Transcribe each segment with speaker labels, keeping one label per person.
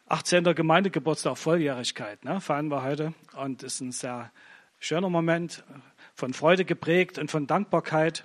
Speaker 1: 18. Gemeindegeburtstag, Volljährigkeit, feiern wir heute. Und es ist ein sehr schöner Moment, von Freude geprägt und von Dankbarkeit.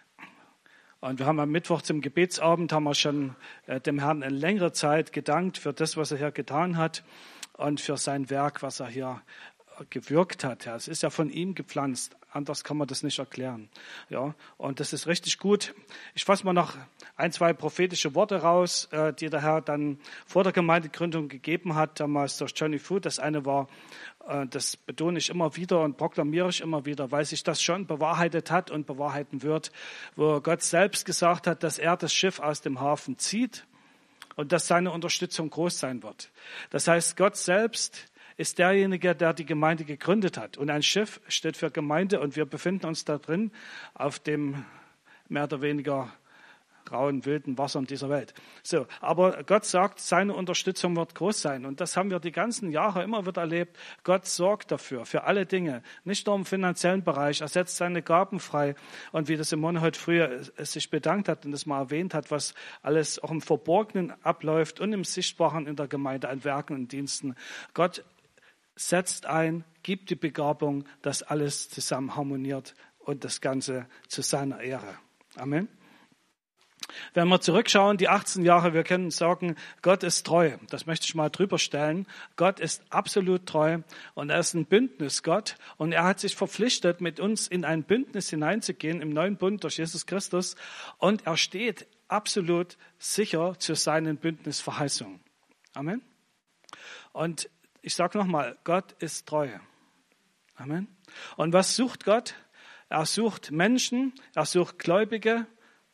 Speaker 1: Und wir haben am Mittwoch zum Gebetsabend haben wir schon dem Herrn eine längere Zeit gedankt für das, was er hier getan hat und für sein Werk, was er hier gewirkt hat. Ja, es ist ja von ihm gepflanzt. Anders kann man das nicht erklären. Ja, und das ist richtig gut. Ich fasse mal noch ein, zwei prophetische Worte raus, die der Herr dann vor der Gemeindegründung gegeben hat, damals durch Johnny Food. Das eine war, das betone ich immer wieder und proklamiere ich immer wieder, weil sich das schon bewahrheitet hat und bewahrheiten wird, wo Gott selbst gesagt hat, dass er das Schiff aus dem Hafen zieht und dass seine Unterstützung groß sein wird. Das heißt, Gott selbst ist derjenige, der die Gemeinde gegründet hat. Und ein Schiff steht für Gemeinde und wir befinden uns da drin auf dem mehr oder weniger rauen, wilden Wassern dieser Welt. So, aber Gott sagt, seine Unterstützung wird groß sein. Und das haben wir die ganzen Jahre immer wieder erlebt. Gott sorgt dafür, für alle Dinge. Nicht nur im finanziellen Bereich. Er setzt seine Gaben frei. Und wie das Simone heute früher sich bedankt hat und das mal erwähnt hat, was alles auch im Verborgenen abläuft und im Sichtbaren in der Gemeinde an Werken und Diensten. Gott setzt ein, gibt die Begabung, dass alles zusammen harmoniert und das Ganze zu seiner Ehre. Amen. Wenn wir zurückschauen, die 18 Jahre, wir können sagen, Gott ist treu. Das möchte ich mal drüber stellen. Gott ist absolut treu und er ist ein Bündnisgott und er hat sich verpflichtet, mit uns in ein Bündnis hineinzugehen im neuen Bund durch Jesus Christus und er steht absolut sicher zu seinen Bündnisverheißungen. Amen. Und ich sage nochmal, Gott ist treu. Amen. Und was sucht Gott? Er sucht Menschen, er sucht Gläubige,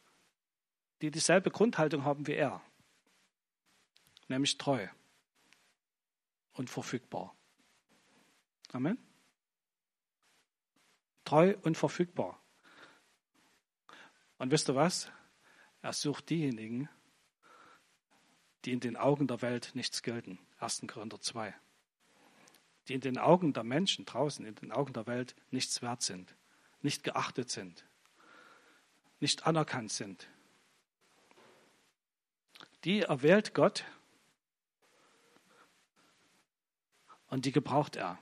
Speaker 1: die dieselbe Grundhaltung haben wie er. Nämlich treu und verfügbar. Amen. Treu und verfügbar. Und wisst ihr was? Er sucht diejenigen, die in den Augen der Welt nichts gelten. 1. Korinther 2. Die in den Augen der Menschen draußen, in den Augen der Welt nichts wert sind, nicht geachtet sind, nicht anerkannt sind. Die erwählt Gott und die gebraucht er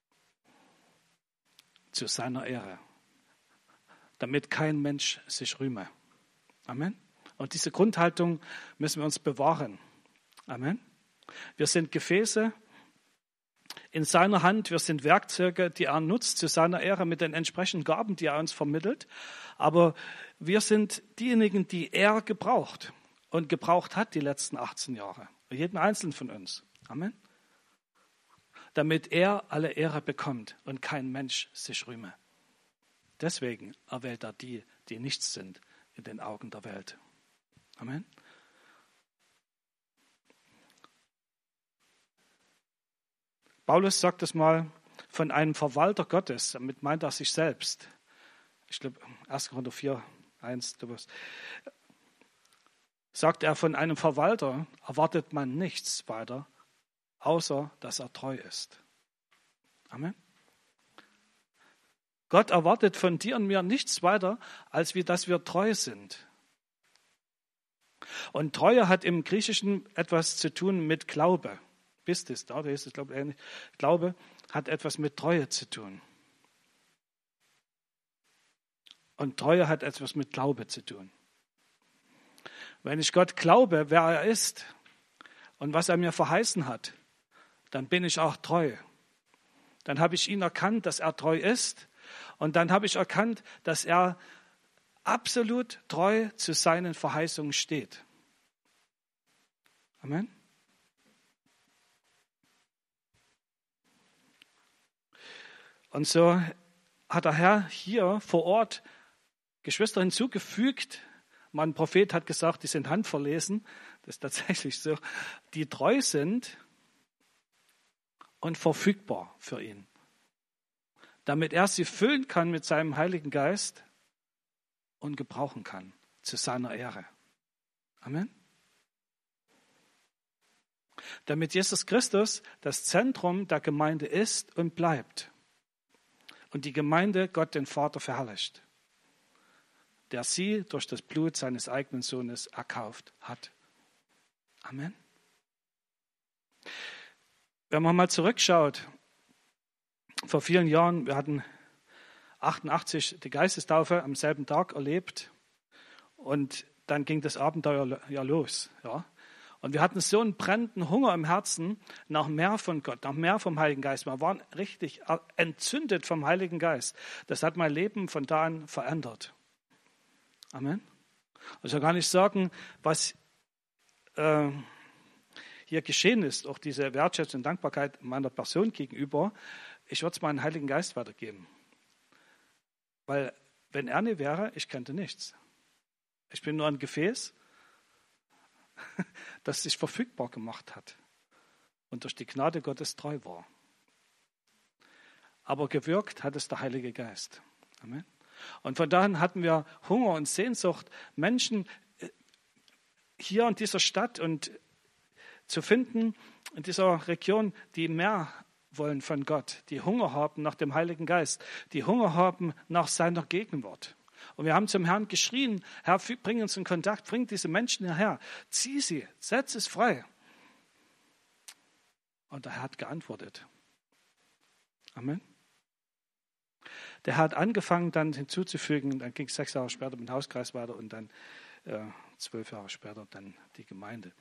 Speaker 1: zu seiner Ehre, damit kein Mensch sich rühme. Amen. Und diese Grundhaltung müssen wir uns bewahren. Amen. Wir sind Gefäße in seiner Hand, wir sind Werkzeuge, die er nutzt zu seiner Ehre mit den entsprechenden Gaben, die er uns vermittelt. Aber wir sind diejenigen, die er gebraucht und gebraucht hat die letzten 18 Jahre. Jeden einzelnen von uns. Amen. Damit er alle Ehre bekommt und kein Mensch sich rühme. Deswegen erwählt er die, die nichts sind in den Augen der Welt. Amen. Paulus sagt es mal von einem Verwalter Gottes, damit meint er sich selbst. Ich glaube, 1. Korinther 4, 1, sagt er, von einem Verwalter erwartet man nichts weiter, außer dass er treu ist. Amen. Gott erwartet von dir und mir nichts weiter, als wie dass wir treu sind. Und Treue hat im Griechischen etwas zu tun mit Glaube. Pistis, da ist es, glaube ich, ähnlich. Glaube hat etwas mit Treue zu tun. Und Treue hat etwas mit Glaube zu tun. Wenn ich Gott glaube, wer er ist und was er mir verheißen hat, dann bin ich auch treu. Dann habe ich ihn erkannt, dass er treu ist. Und dann habe ich erkannt, dass er absolut treu zu seinen Verheißungen steht. Amen. Und so hat der Herr hier vor Ort Geschwister hinzugefügt. Mein Prophet hat gesagt, die sind handverlesen. Das ist tatsächlich so. Die treu sind und verfügbar für ihn. Damit er sie füllen kann mit seinem Heiligen Geist und gebrauchen kann zu seiner Ehre. Amen. Damit Jesus Christus das Zentrum der Gemeinde ist und bleibt. Und die Gemeinde Gott den Vater verherrlicht, der sie durch das Blut seines eigenen Sohnes erkauft hat. Amen. Wenn man mal zurückschaut, vor vielen Jahren, wir hatten 88 die Geistestaufe am selben Tag erlebt und dann ging das Abenteuer ja los. Ja. Und wir hatten so einen brennenden Hunger im Herzen nach mehr von Gott, nach mehr vom Heiligen Geist. Wir waren richtig entzündet vom Heiligen Geist. Das hat mein Leben von da an verändert. Amen. Ich soll gar nicht sagen, was hier geschehen ist, auch diese Wertschätzung und Dankbarkeit meiner Person gegenüber. Ich würde es meinen Heiligen Geist weitergeben. Weil wenn er nicht wäre, ich könnte nichts. Ich bin nur ein Gefäß, das sich verfügbar gemacht hat und durch die Gnade Gottes treu war. Aber gewirkt hat es der Heilige Geist. Amen. Und von daher hatten wir Hunger und Sehnsucht, Menschen hier in dieser Stadt und zu finden, in dieser Region, die mehr wollen von Gott, die Hunger haben nach dem Heiligen Geist, die Hunger haben nach seiner Gegenwart. Und wir haben zum Herrn geschrien, Herr, bring uns in Kontakt, bring diese Menschen hierher, zieh sie, setz es frei. Und der Herr hat geantwortet. Amen. Der Herr hat angefangen, dann hinzuzufügen, dann ging es 6 Jahre später mit dem Hauskreis weiter und dann 12 Jahre später dann die Gemeinde.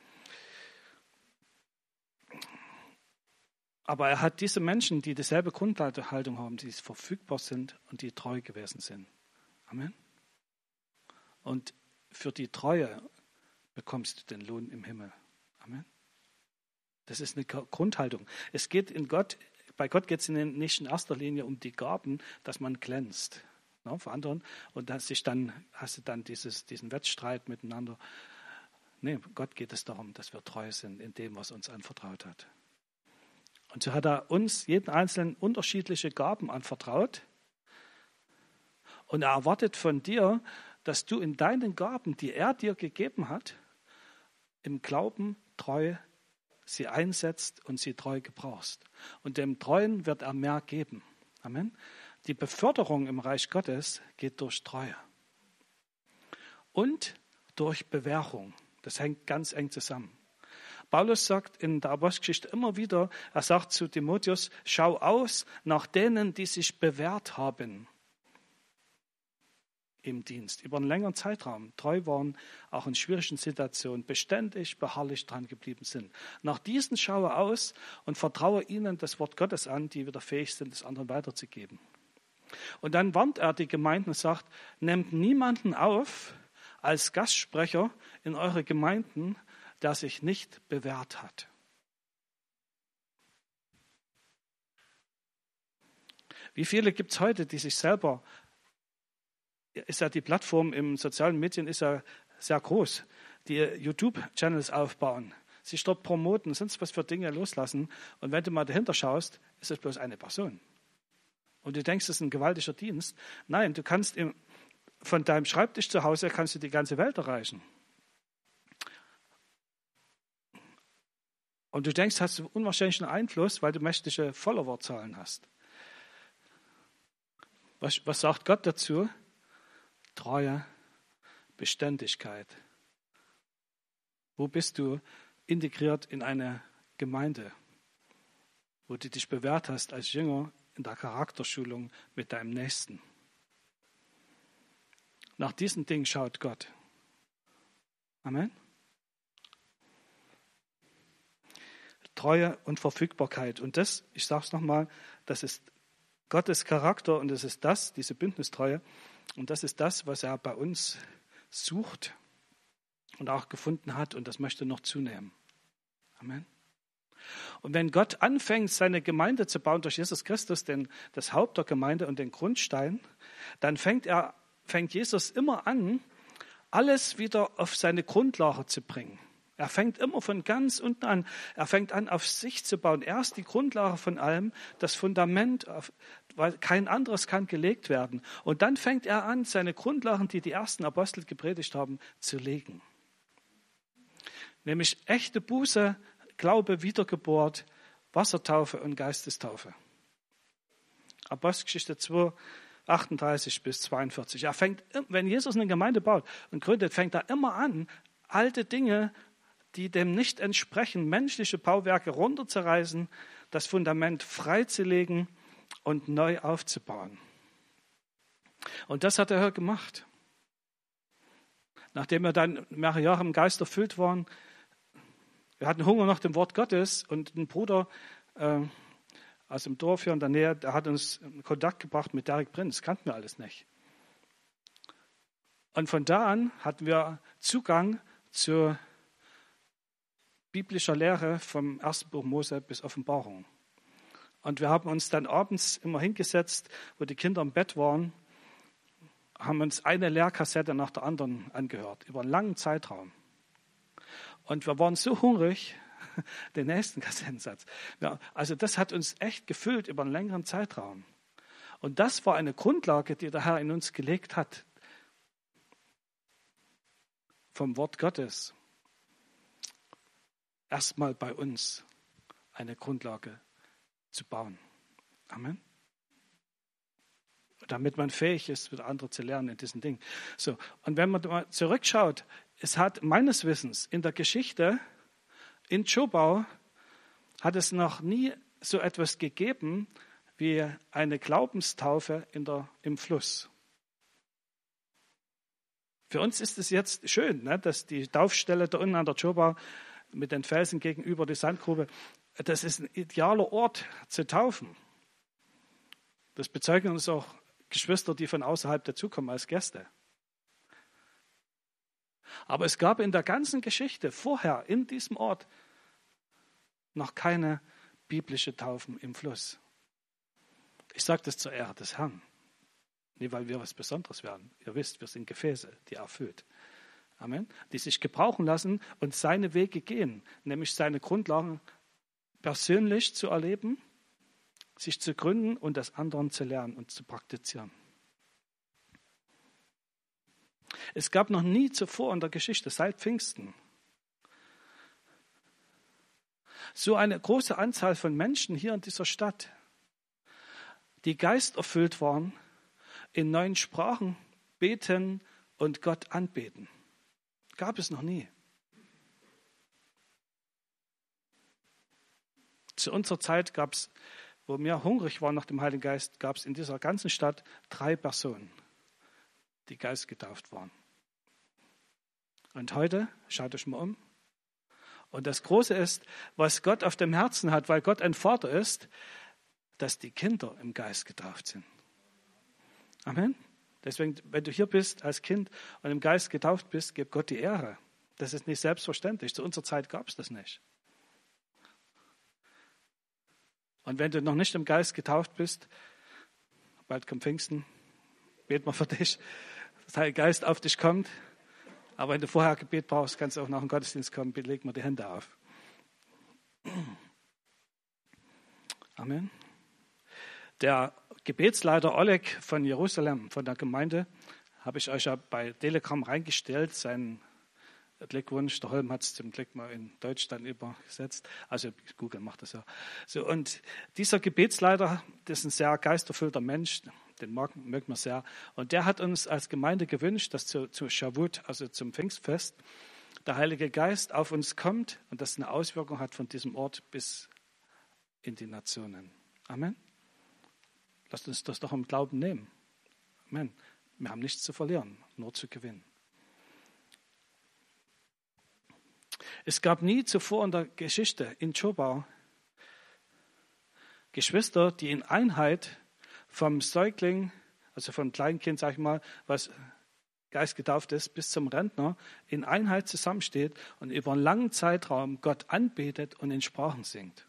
Speaker 1: Aber er hat diese Menschen, die dieselbe Grundhaltung haben, die verfügbar sind und die treu gewesen sind. Amen. Und für die Treue bekommst du den Lohn im Himmel. Amen. Das ist eine Grundhaltung. Es geht bei Gott geht es nicht in erster Linie um die Gaben, dass man glänzt. Ja, für anderen. Und hast du dann diesen Wettstreit miteinander. Nee, Gott geht es darum, dass wir treu sind in dem, was uns anvertraut hat. Und so hat er uns, jeden Einzelnen, unterschiedliche Gaben anvertraut. Und er erwartet von dir, dass du in deinen Gaben, die er dir gegeben hat, im Glauben treu sie einsetzt und sie treu gebrauchst. Und dem Treuen wird er mehr geben. Amen. Die Beförderung im Reich Gottes geht durch Treue. Und durch Bewährung. Das hängt ganz eng zusammen. Paulus sagt in der Apostelgeschichte immer wieder, er sagt zu Timotheus, schau aus nach denen, die sich bewährt haben im Dienst, über einen längeren Zeitraum treu waren, auch in schwierigen Situationen beständig, beharrlich dran geblieben sind. Nach diesen schaue aus und vertraue ihnen das Wort Gottes an, die wieder fähig sind, es anderen weiterzugeben. Und dann warnt er die Gemeinden und sagt, nehmt niemanden auf als Gastsprecher in eure Gemeinden, der sich nicht bewährt hat. Wie viele gibt es heute, die sich selber, ist ja die Plattform im sozialen Medien ist ja sehr groß, die YouTube-Channels aufbauen, sich dort promoten, sonst was für Dinge loslassen. Und wenn du mal dahinter schaust, ist es bloß eine Person. Und du denkst, das ist ein gewaltiger Dienst. Nein, du kannst von deinem Schreibtisch zu Hause kannst du die ganze Welt erreichen. Und du denkst, hast du unwahrscheinlichen Einfluss, weil du mächtige Followerzahlen hast. Was sagt Gott dazu? Treue, Beständigkeit. Wo bist du integriert in eine Gemeinde, wo du dich bewährt hast als Jünger in der Charakterschulung mit deinem Nächsten? Nach diesen Dingen schaut Gott. Amen. Treue und Verfügbarkeit. Und das, ich sage es nochmal, das ist Gottes Charakter und das ist diese Bündnistreue. Und das ist das, was er bei uns sucht und auch gefunden hat. Und das möchte noch zunehmen. Amen. Und wenn Gott anfängt, seine Gemeinde zu bauen durch Jesus Christus, das Haupt der Gemeinde und den Grundstein, dann fängt Jesus immer an, alles wieder auf seine Grundlage zu bringen. Er fängt immer von ganz unten an. Er fängt an, auf sich zu bauen. Er ist die Grundlage von allem, das Fundament, weil kein anderes kann gelegt werden. Und dann fängt er an, seine Grundlagen, die ersten Apostel gepredigt haben, zu legen. Nämlich echte Buße, Glaube, Wiedergeburt, Wassertaufe und Geistestaufe. Apostelgeschichte 2, 38 bis 42. Wenn Jesus eine Gemeinde baut und gründet, fängt er immer an, alte Dinge die dem nicht entsprechen, menschliche Bauwerke runterzureißen, das Fundament freizulegen und neu aufzubauen. Und das hat der Herr gemacht. Nachdem wir dann mehrere Jahre im Geist erfüllt waren, wir hatten Hunger nach dem Wort Gottes und ein Bruder aus dem Dorf hier in der Nähe, der hat uns in Kontakt gebracht mit Derek Prinz, das kannten wir alles nicht. Und von da an hatten wir Zugang zu biblischer Lehre vom ersten Buch Mose bis Offenbarung. Und wir haben uns dann abends immer hingesetzt, wo die Kinder im Bett waren, haben uns eine Lehrkassette nach der anderen angehört, über einen langen Zeitraum. Und wir waren so hungrig, den nächsten Kassettensatz. Ja, also das hat uns echt gefüllt über einen längeren Zeitraum. Und das war eine Grundlage, die der Herr in uns gelegt hat, vom Wort Gottes. Erstmal bei uns eine Grundlage zu bauen. Amen. Damit man fähig ist, wieder andere zu lernen in diesen Dingen. So, und wenn man mal zurückschaut, es hat meines Wissens in der Geschichte in Zschopau hat es noch nie so etwas gegeben wie eine Glaubenstaufe im Fluss. Für uns ist es jetzt schön, ne, dass die Taufstelle da unten an der Zschopau mit den Felsen gegenüber die Sandgrube, das ist ein idealer Ort zu taufen. Das bezeugen uns auch Geschwister, die von außerhalb dazukommen als Gäste. Aber es gab in der ganzen Geschichte vorher in diesem Ort noch keine biblische Taufen im Fluss. Ich sage das zur Ehre des Herrn. Nicht, weil wir was Besonderes werden. Ihr wisst, wir sind Gefäße, die er füllt. Amen. Die sich gebrauchen lassen und seine Wege gehen, nämlich seine Grundlagen persönlich zu erleben, sich zu gründen und das anderen zu lernen und zu praktizieren. Es gab noch nie zuvor in der Geschichte, seit Pfingsten, so eine große Anzahl von Menschen hier in dieser Stadt, die geisterfüllt waren, in neuen Sprachen beten und Gott anbeten. Gab es noch nie. Zu unserer Zeit gab es, wo wir hungrig waren nach dem Heiligen Geist, gab es in dieser ganzen Stadt 3 Personen, die geistgetauft waren. Und heute, schaut euch mal um. Und das Große ist, was Gott auf dem Herzen hat, weil Gott ein Vater ist, dass die Kinder im Geist getauft sind. Amen. Deswegen, wenn du hier bist als Kind und im Geist getauft bist, gib Gott die Ehre. Das ist nicht selbstverständlich. Zu unserer Zeit gab es das nicht. Und wenn du noch nicht im Geist getauft bist, bald kommt Pfingsten, beten wir für dich, dass der Heilige Geist auf dich kommt. Aber wenn du vorher Gebet brauchst, kannst du auch nach dem Gottesdienst kommen, leg mal die Hände auf. Amen. Der Gebetsleiter Oleg von Jerusalem, von der Gemeinde, habe ich euch ja bei Telegram reingestellt, seinen Glückwunsch. Der Holm hat es zum Glück mal in Deutsch dann übersetzt. Also Google macht das ja. So, und dieser Gebetsleiter, das ist ein sehr geisterfüllter Mensch, den mögen wir sehr. Und der hat uns als Gemeinde gewünscht, dass zu Shavuot, also zum Pfingstfest, der Heilige Geist auf uns kommt und das eine Auswirkung hat von diesem Ort bis in die Nationen. Amen. Lasst uns das doch im Glauben nehmen. Amen. Wir haben nichts zu verlieren, nur zu gewinnen. Es gab nie zuvor in der Geschichte in Zschopau Geschwister, die in Einheit vom Säugling, also vom Kleinkind, sag ich mal, was geistgetauft ist, bis zum Rentner, in Einheit zusammensteht und über einen langen Zeitraum Gott anbetet und in Sprachen singt.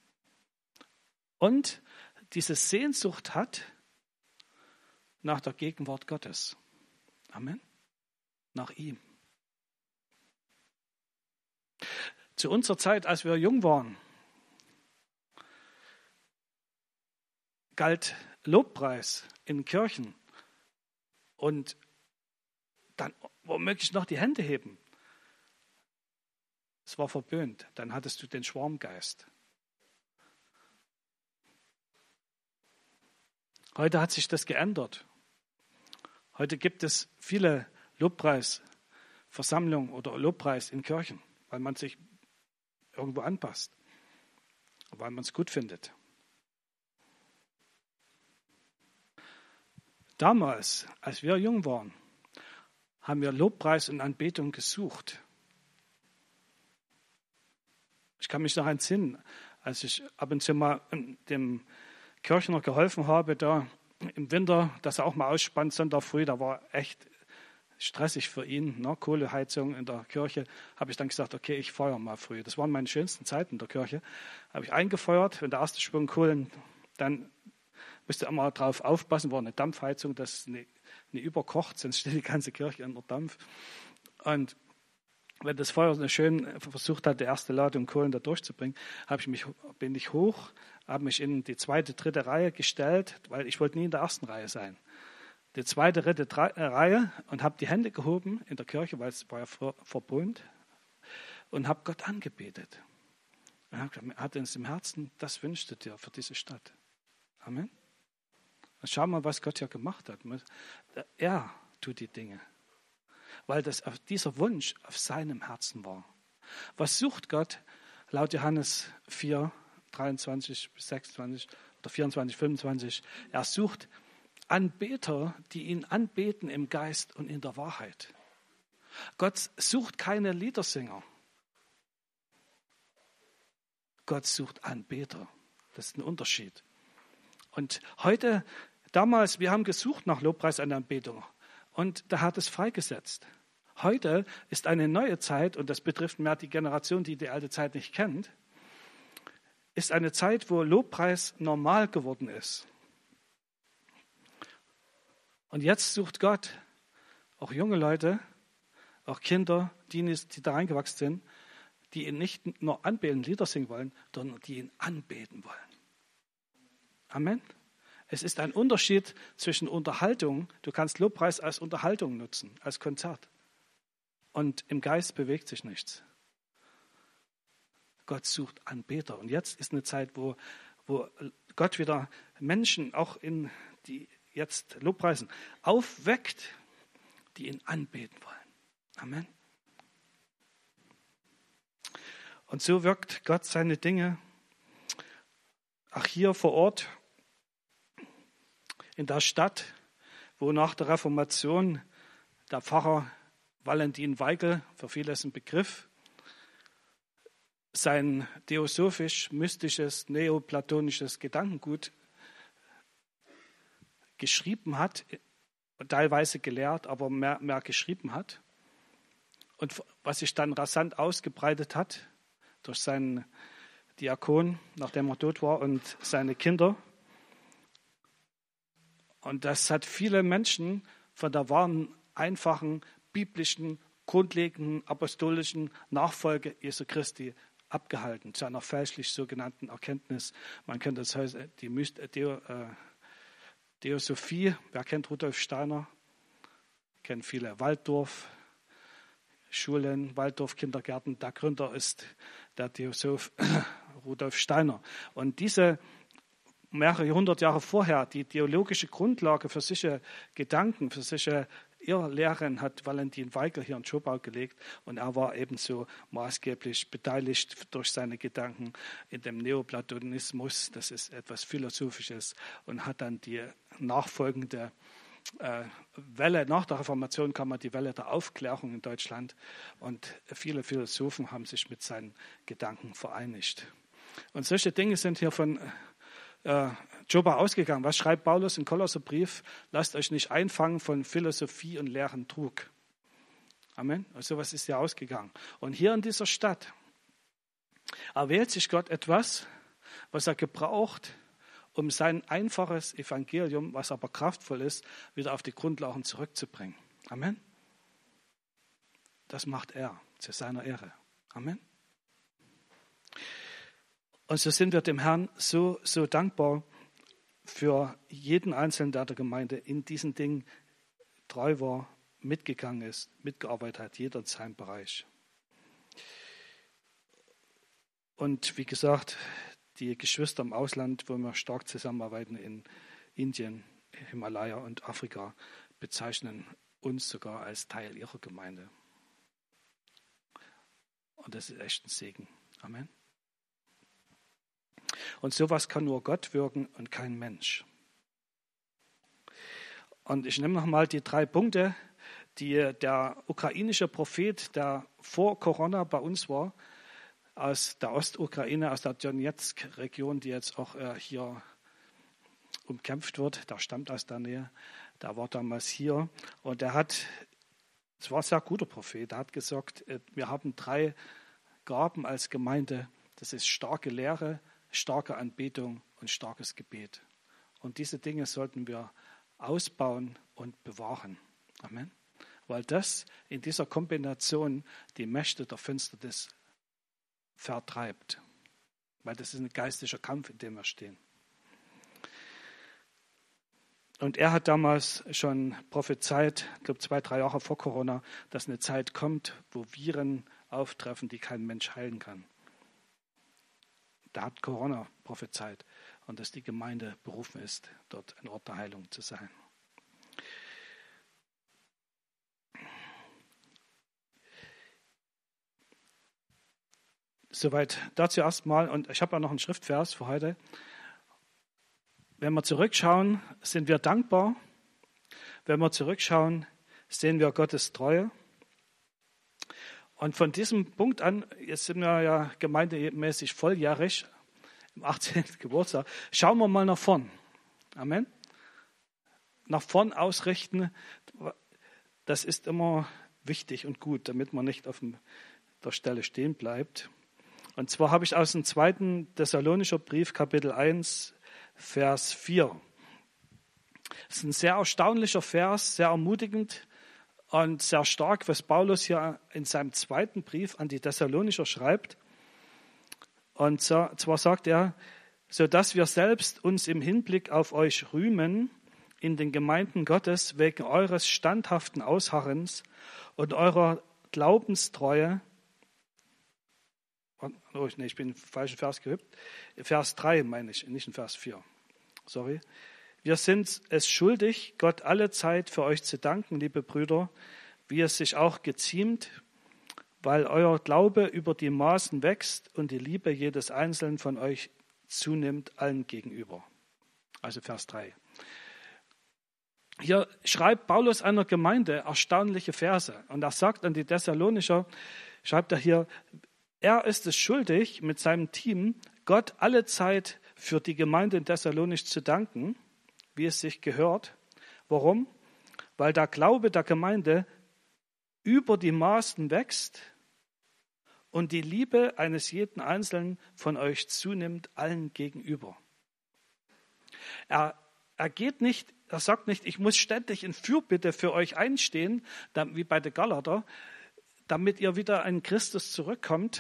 Speaker 1: Und diese Sehnsucht hat nach der Gegenwart Gottes. Amen. Nach ihm. Zu unserer Zeit, als wir jung waren, galt Lobpreis in Kirchen und dann womöglich noch die Hände heben. Es war verböhnt. Dann hattest du den Schwarmgeist. Heute hat sich das geändert. Heute gibt es viele Lobpreisversammlungen oder Lobpreis in Kirchen. weil man sich irgendwo anpasst, weil man es gut findet. Damals, als wir jung waren, haben wir Lobpreis und Anbetung gesucht. Ich kann mich noch entsinnen, als ich ab und zu mal dem Kirchner geholfen habe, da im Winter, dass er auch mal ausspannt, Sonntag früh, da war echt stressig für ihn, ne? Kohleheizung in der Kirche, habe ich dann gesagt, okay, ich feuere mal früh. Das waren meine schönsten Zeiten in der Kirche. Habe ich eingefeuert, wenn der erste Schwung Kohlen, dann musste immer drauf aufpassen, war eine Dampfheizung, dass es nicht überkocht, sonst steht die ganze Kirche unter Dampf. Und wenn das Feuer schön versucht hat, die erste Ladung Kohlen da durchzubringen, bin ich hoch, habe mich in die zweite, dritte Reihe gestellt, weil ich wollte nie in der ersten Reihe sein. Die zweite, dritte Reihe und habe die Hände gehoben in der Kirche, weil es war ja verpönt, und habe Gott angebetet. Er hatte uns im Herzen, das wünschte dir für diese Stadt. Amen. Und schau mal, was Gott ja gemacht hat. Er tut die Dinge, weil dieser Wunsch auf seinem Herzen war. Was sucht Gott? Laut Johannes 4, 23 bis 26 oder 24, 25. Er sucht Anbeter, die ihn anbeten im Geist und in der Wahrheit. Gott sucht keine Liedersänger. Gott sucht Anbeter. Das ist ein Unterschied. Und damals, wir haben gesucht nach Lobpreis und Anbetung. Und der hat es freigesetzt. Heute ist eine neue Zeit, und das betrifft mehr die Generation, die die alte Zeit nicht kennt, ist eine Zeit, wo Lobpreis normal geworden ist. Und jetzt sucht Gott auch junge Leute, auch Kinder, die da reingewachsen sind, die ihn nicht nur anbeten, Lieder singen wollen, sondern die ihn anbeten wollen. Amen. Es ist ein Unterschied zwischen Unterhaltung. Du kannst Lobpreis als Unterhaltung nutzen, als Konzert. Und im Geist bewegt sich nichts. Gott sucht Anbeter. Und jetzt ist eine Zeit, wo Gott wieder Menschen, auch die jetzt Lobpreisen, aufweckt, die ihn anbeten wollen. Amen. Und so wirkt Gott seine Dinge auch hier vor Ort in der Stadt, wo nach der Reformation der Pfarrer Valentin Weigel, für viele ist ein Begriff, sein theosophisch-mystisches, neoplatonisches Gedankengut geschrieben hat, teilweise gelehrt, aber mehr geschrieben hat. Und was sich dann rasant ausgebreitet hat durch seinen Diakon, nachdem er tot war, und seine Kinder. Und das hat viele Menschen von der wahren, einfachen, biblischen, grundlegenden, apostolischen Nachfolge Jesu Christi abgehalten, zu einer fälschlich sogenannten Erkenntnis. Man kennt das heute, die Theosophie. Wer kennt Rudolf Steiner? Kennen viele. Waldorf, Schulen, Waldorf, Kindergärten. Der Gründer ist der Theosoph Rudolf Steiner. Und diese mehrere hundert Jahre vorher, die theologische Grundlage für solche Gedanken, für solche Irrlehren hat Valentin Weigel hier in Schobau gelegt, und er war ebenso maßgeblich beteiligt durch seine Gedanken in dem Neoplatonismus, das ist etwas Philosophisches, und hat dann die nachfolgende Welle, nach der Reformation kam die Welle der Aufklärung in Deutschland, und viele Philosophen haben sich mit seinen Gedanken vereinigt. Und solche Dinge sind hier von Jobba ausgegangen. Was schreibt Paulus im Kolosserbrief? Lasst euch nicht einfangen von Philosophie und leeren Trug. Amen. Also was ist hier ausgegangen? Und hier in dieser Stadt erwählt sich Gott etwas, was er gebraucht, um sein einfaches Evangelium, was aber kraftvoll ist, wieder auf die Grundlagen zurückzubringen. Amen. Das macht er zu seiner Ehre. Amen. Und so sind wir dem Herrn so dankbar für jeden Einzelnen, der Gemeinde in diesen Dingen treu war, mitgegangen ist, mitgearbeitet hat, jeder in seinem Bereich. Und wie gesagt, die Geschwister im Ausland, wo wir stark zusammenarbeiten in Indien, Himalaya und Afrika, bezeichnen uns sogar als Teil ihrer Gemeinde. Und das ist echt ein Segen. Amen. Und sowas kann nur Gott wirken und kein Mensch. Und ich nehme nochmal die 3 Punkte, die der ukrainische Prophet, der vor Corona bei uns war, aus der Ostukraine, aus der Donetsk-Region, die jetzt auch hier umkämpft wird, der stammt aus der Nähe, der war damals hier. Und es war ein sehr guter Prophet, der hat gesagt, wir haben 3 Gaben als Gemeinde, das ist starke Lehre, starke Anbetung und starkes Gebet. Und diese Dinge sollten wir ausbauen und bewahren. Amen. Weil das in dieser Kombination die Mächte der Finsternis vertreibt. Weil das ist ein geistlicher Kampf, in dem wir stehen. Und er hat damals schon prophezeit, ich glaube 2-3 Jahre vor Corona, dass eine Zeit kommt, wo Viren auftreffen, die kein Mensch heilen kann. Da hat Corona prophezeit und dass die Gemeinde berufen ist, dort ein Ort der Heilung zu sein. Soweit dazu erstmal. Und ich habe ja noch einen Schriftvers für heute. Wenn wir zurückschauen, sind wir dankbar. Wenn wir zurückschauen, sehen wir Gottes Treue. Und von diesem Punkt an, jetzt sind wir ja gemeindemäßig volljährig, im 18. Geburtstag, schauen wir mal nach vorn. Amen. Nach vorn ausrichten, das ist immer wichtig und gut, damit man nicht auf der Stelle stehen bleibt. Und zwar habe ich aus dem 2. Thessalonischer Brief, Kapitel 1, Vers 4. Das ist ein sehr erstaunlicher Vers, sehr ermutigend und sehr stark, was Paulus hier in seinem 2. Brief an die Thessalonicher schreibt. Und zwar sagt er, sodass wir selbst uns im Hinblick auf euch rühmen in den Gemeinden Gottes wegen eures standhaften Ausharrens und eurer Glaubenstreue. Oh, nee, ich bin im falschen Vers gehüpft. Vers 3 meine ich, nicht in Vers 4. Sorry. Wir sind es schuldig, Gott alle Zeit für euch zu danken, liebe Brüder, wie es sich auch geziemt, weil euer Glaube über die Maßen wächst und die Liebe jedes Einzelnen von euch zunimmt allen gegenüber. Also Vers 3. Hier schreibt Paulus einer Gemeinde erstaunliche Verse. Und er sagt an die Thessalonicher, schreibt er hier, er ist es schuldig, mit seinem Team Gott alle Zeit für die Gemeinde in Thessalonich zu danken, wie es sich gehört. Warum? Weil der Glaube der Gemeinde über die Maßen wächst und die Liebe eines jeden Einzelnen von euch zunimmt allen gegenüber. Er sagt nicht, ich muss ständig in Fürbitte für euch einstehen, wie bei den Galater, damit ihr wieder an Christus zurückkommt,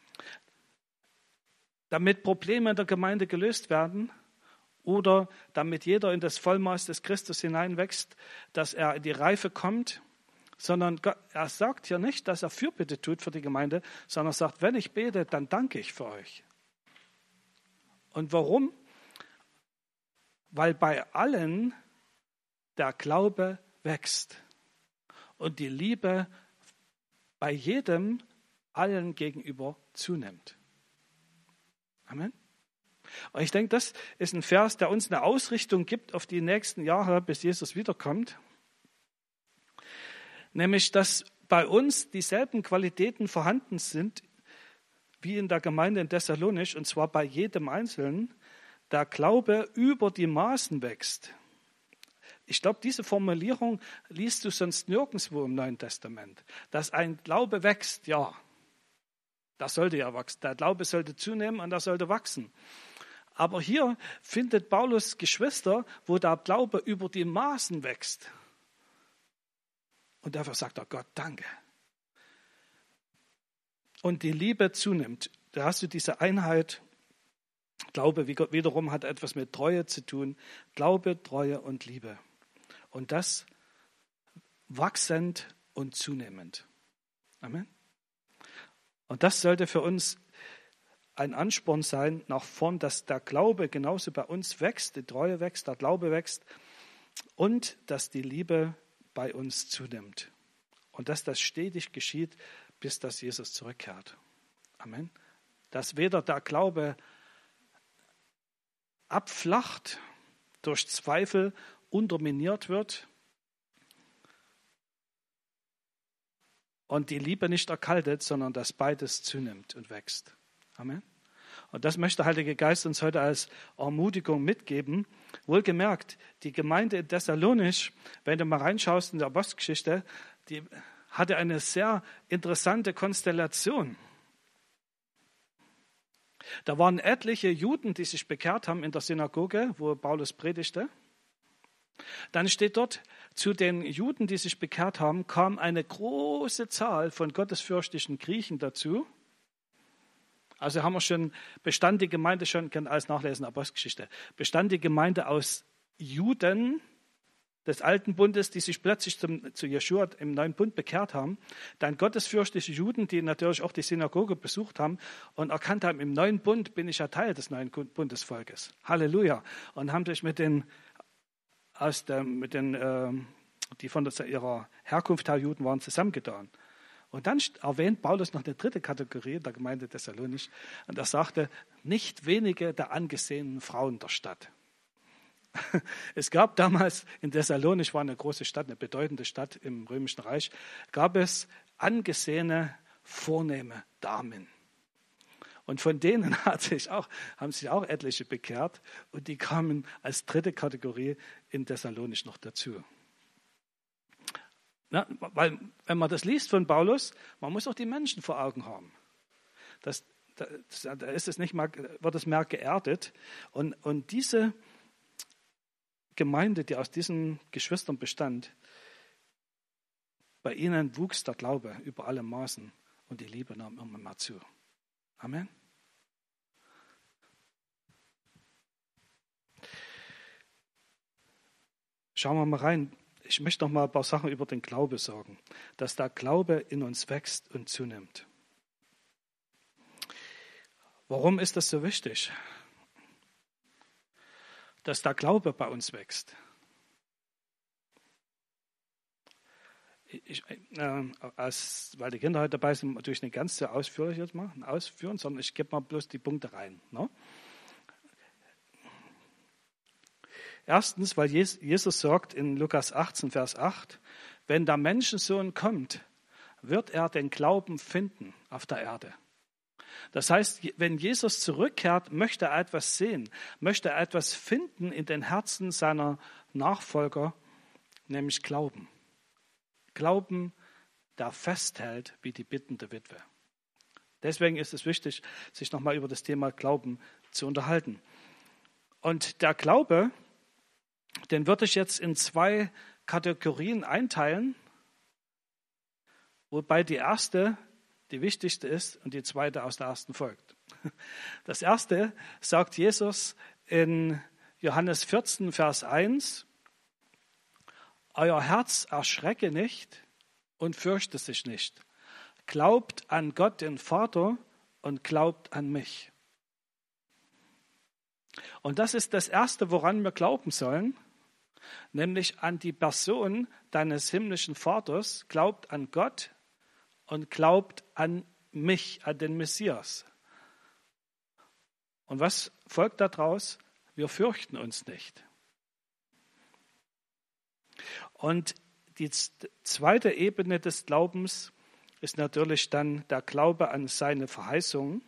Speaker 1: damit Probleme in der Gemeinde gelöst werden oder damit jeder in das Vollmaß des Christus hineinwächst, dass er in die Reife kommt, sondern er sagt ja nicht, dass er Fürbitte tut für die Gemeinde, sondern er sagt, wenn ich bete, dann danke ich für euch. Und warum? Weil bei allen der Glaube wächst und die Liebe bei jedem allen gegenüber zunimmt. Amen. Und ich denke, das ist ein Vers, der uns eine Ausrichtung gibt auf die nächsten Jahre, bis Jesus wiederkommt. Nämlich, dass bei uns dieselben Qualitäten vorhanden sind wie in der Gemeinde in Thessalonich, und zwar bei jedem Einzelnen, der Glaube über die Maßen wächst. Ich glaube, diese Formulierung liest du sonst nirgendwo im Neuen Testament. Dass ein Glaube wächst, ja, das sollte ja wachsen. Der Glaube sollte zunehmen und er sollte wachsen. Aber hier findet Paulus Geschwister, wo der Glaube über die Maßen wächst. Und dafür sagt er Gott, danke. Und die Liebe zunimmt. Da hast du diese Einheit. Glaube wiederum hat etwas mit Treue zu tun. Glaube, Treue und Liebe. Und das wachsend und zunehmend. Amen. Und das sollte für uns ein Ansporn sein, nach vorn, dass der Glaube genauso bei uns wächst, die Treue wächst, der Glaube wächst und dass die Liebe bei uns zunimmt. Und dass das stetig geschieht bis dass Jesus zurückkehrt. Amen. Dass weder der Glaube abflacht, durch Zweifel unterminiert wird und die Liebe nicht erkaltet, sondern dass beides zunimmt und wächst. Amen. Und das möchte der Heilige Geist uns heute als Ermutigung mitgeben. Wohlgemerkt, die Gemeinde in Thessalonich, wenn du mal reinschaust in der Apostelgeschichte, die hatte eine sehr interessante Konstellation. Da waren etliche Juden, die sich bekehrt haben in der Synagoge, wo Paulus predigte. Dann steht dort, zu den Juden, die sich bekehrt haben, kam eine große Zahl von gottesfürchtigen Griechen dazu. Also haben wir schon, bestand die Gemeinde schon, kann alles nachlesen, Apostelgeschichte, bestand die Gemeinde aus Juden des Alten Bundes, die sich plötzlich zu Jeschua im Neuen Bund bekehrt haben, dann gottesfürchtige Juden, die natürlich auch die Synagoge besucht haben und erkannt haben, im Neuen Bund bin ich ja Teil des Neuen Bundesvolkes. Halleluja. Und haben sich mit den die von ihrer Herkunft her Juden waren, zusammengetan. Und dann erwähnt Paulus noch eine dritte Kategorie der Gemeinde Thessalonich. Und er sagte, nicht wenige der angesehenen Frauen der Stadt. Es gab damals in Thessalonich, war eine große Stadt, eine bedeutende Stadt im Römischen Reich, gab es angesehene, vornehme Damen. Und von denen haben sich auch etliche bekehrt und die kamen als dritte Kategorie in Thessalonich noch dazu. Na, weil, wenn man das liest von Paulus, man muss auch die Menschen vor Augen haben. Da ist es nicht mal, wird es mehr geerdet. Und diese Gemeinde, die aus diesen Geschwistern bestand, bei ihnen wuchs der Glaube über alle Maßen und die Liebe nahm immer mehr zu. Amen. Schauen wir mal rein. Ich möchte noch mal ein paar Sachen über den Glaube sagen, dass der Glaube in uns wächst und zunimmt. Warum ist das so wichtig, dass der Glaube bei uns wächst? Weil die Kinder heute dabei sind, natürlich nicht ganz so ausführlich jetzt mal ausführen, sondern ich gebe mal bloß die Punkte rein. Ne? Erstens, weil Jesus sagt in Lukas 18, Vers 8, wenn der Menschensohn kommt, wird er den Glauben finden auf der Erde. Das heißt, wenn Jesus zurückkehrt, möchte er etwas sehen, möchte er etwas finden in den Herzen seiner Nachfolger, nämlich Glauben. Glauben, der festhält wie die bittende Witwe. Deswegen ist es wichtig, sich nochmal über das Thema Glauben zu unterhalten. Und der Glaube, den würde ich jetzt in 2 Kategorien einteilen, wobei die erste die wichtigste ist und die zweite aus der ersten folgt. Das erste sagt Jesus in Johannes 14, Vers 1, euer Herz erschrecke nicht und fürchte sich nicht. Glaubt an Gott, den Vater, und glaubt an mich. Und das ist das Erste, woran wir glauben sollen, nämlich an die Person deines himmlischen Vaters. Glaubt an Gott und glaubt an mich, an den Messias. Und was folgt daraus? Wir fürchten uns nicht. Und die zweite Ebene des Glaubens ist natürlich dann der Glaube an seine Verheißungen.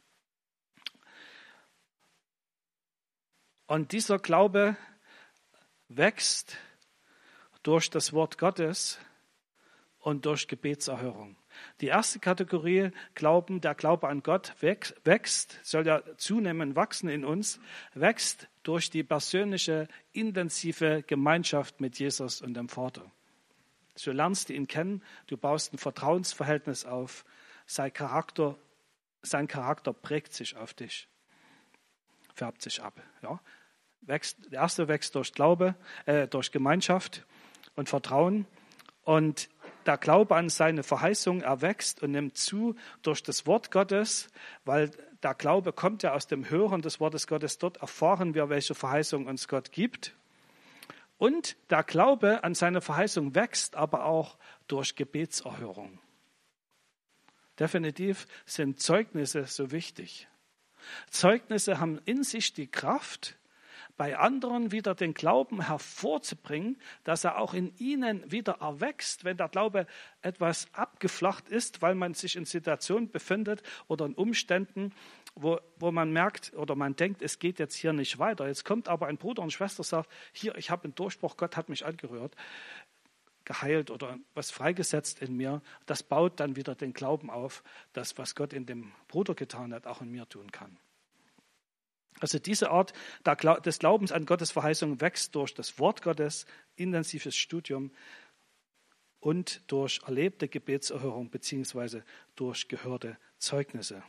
Speaker 1: Und dieser Glaube wächst durch das Wort Gottes und durch Gebetserhörung. Die erste Kategorie, der Glaube an Gott wächst, soll ja zunehmend wachsen in uns, wächst durch die persönliche, intensive Gemeinschaft mit Jesus und dem Vater. So lernst du ihn kennen, du baust ein Vertrauensverhältnis auf, sein Charakter prägt sich auf dich, färbt sich ab. Ja? Der erste wächst durch Glaube, durch Gemeinschaft und Vertrauen. Und der Glaube an seine Verheißung erwächst und nimmt zu durch das Wort Gottes, weil der Glaube kommt ja aus dem Hören des Wortes Gottes. Dort erfahren wir, welche Verheißung uns Gott gibt. Und der Glaube an seine Verheißung wächst aber auch durch Gebetserhörung. Definitiv sind Zeugnisse so wichtig. Zeugnisse haben in sich die Kraft, bei anderen wieder den Glauben hervorzubringen, dass er auch in ihnen wieder erwächst, wenn der Glaube etwas abgeflacht ist, weil man sich in Situationen befindet oder in Umständen, wo man merkt oder man denkt, es geht jetzt hier nicht weiter. Jetzt kommt aber ein Bruder und Schwester und sagt, hier, ich habe einen Durchbruch, Gott hat mich angerührt, geheilt oder was freigesetzt in mir. Das baut dann wieder den Glauben auf, dass was Gott in dem Bruder getan hat, auch in mir tun kann. Also diese Art des Glaubens an Gottes Verheißung wächst durch das Wort Gottes, intensives Studium und durch erlebte Gebetserhörung beziehungsweise durch gehörte Zeugnisse.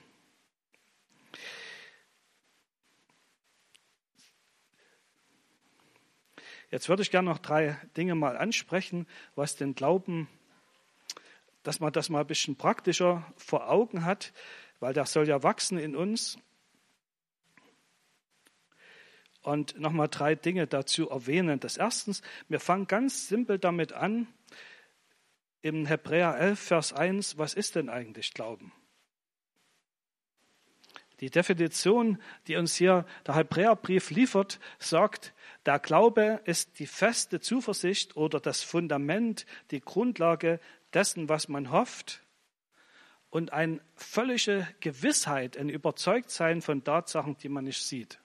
Speaker 1: Jetzt würde ich gerne noch 3 Dinge mal ansprechen, was den Glauben, dass man das mal ein bisschen praktischer vor Augen hat, weil der soll ja wachsen in uns. Und nochmal 3 Dinge dazu erwähnen. Das erstens, wir fangen ganz simpel damit an, im Hebräer 11, Vers 1, was ist denn eigentlich Glauben? Die Definition, die uns hier der Hebräerbrief liefert, sagt, der Glaube ist die feste Zuversicht oder das Fundament, die Grundlage dessen, was man hofft und eine völlige Gewissheit, ein Überzeugtsein von Tatsachen, die man nicht sieht.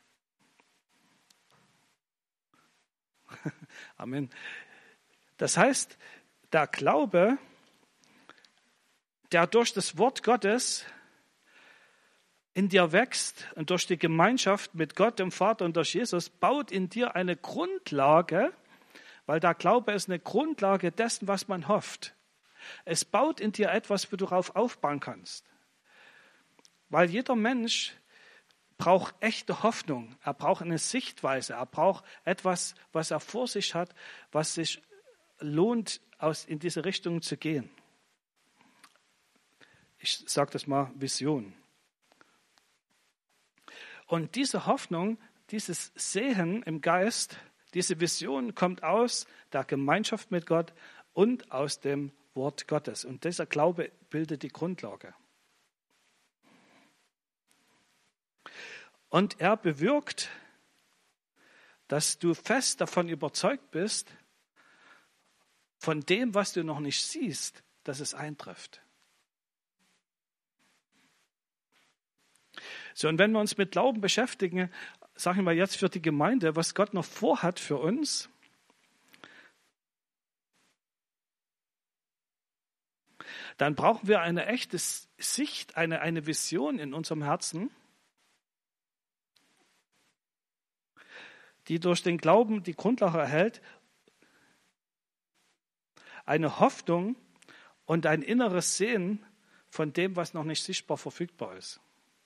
Speaker 1: Amen. Das heißt, der Glaube, der durch das Wort Gottes in dir wächst und durch die Gemeinschaft mit Gott, dem Vater und durch Jesus, baut in dir eine Grundlage, weil der Glaube ist eine Grundlage dessen, was man hofft. Es baut in dir etwas, wo du darauf aufbauen kannst. Weil jeder Mensch braucht echte Hoffnung, er braucht eine Sichtweise, er braucht etwas, was er vor sich hat, was sich lohnt, in diese Richtung zu gehen. Ich sage das mal, Vision. Und diese Hoffnung, dieses Sehen im Geist, diese Vision kommt aus der Gemeinschaft mit Gott und aus dem Wort Gottes. Und dieser Glaube bildet die Grundlage. Und er bewirkt, dass du fest davon überzeugt bist, von dem, was du noch nicht siehst, dass es eintrifft. So, und wenn wir uns mit Glauben beschäftigen, sagen wir jetzt für die Gemeinde, was Gott noch vorhat für uns, dann brauchen wir eine echte Sicht, eine Vision in unserem Herzen, die durch den Glauben die Grundlage erhält, eine Hoffnung und ein inneres Sehen von dem, was noch nicht sichtbar verfügbar ist.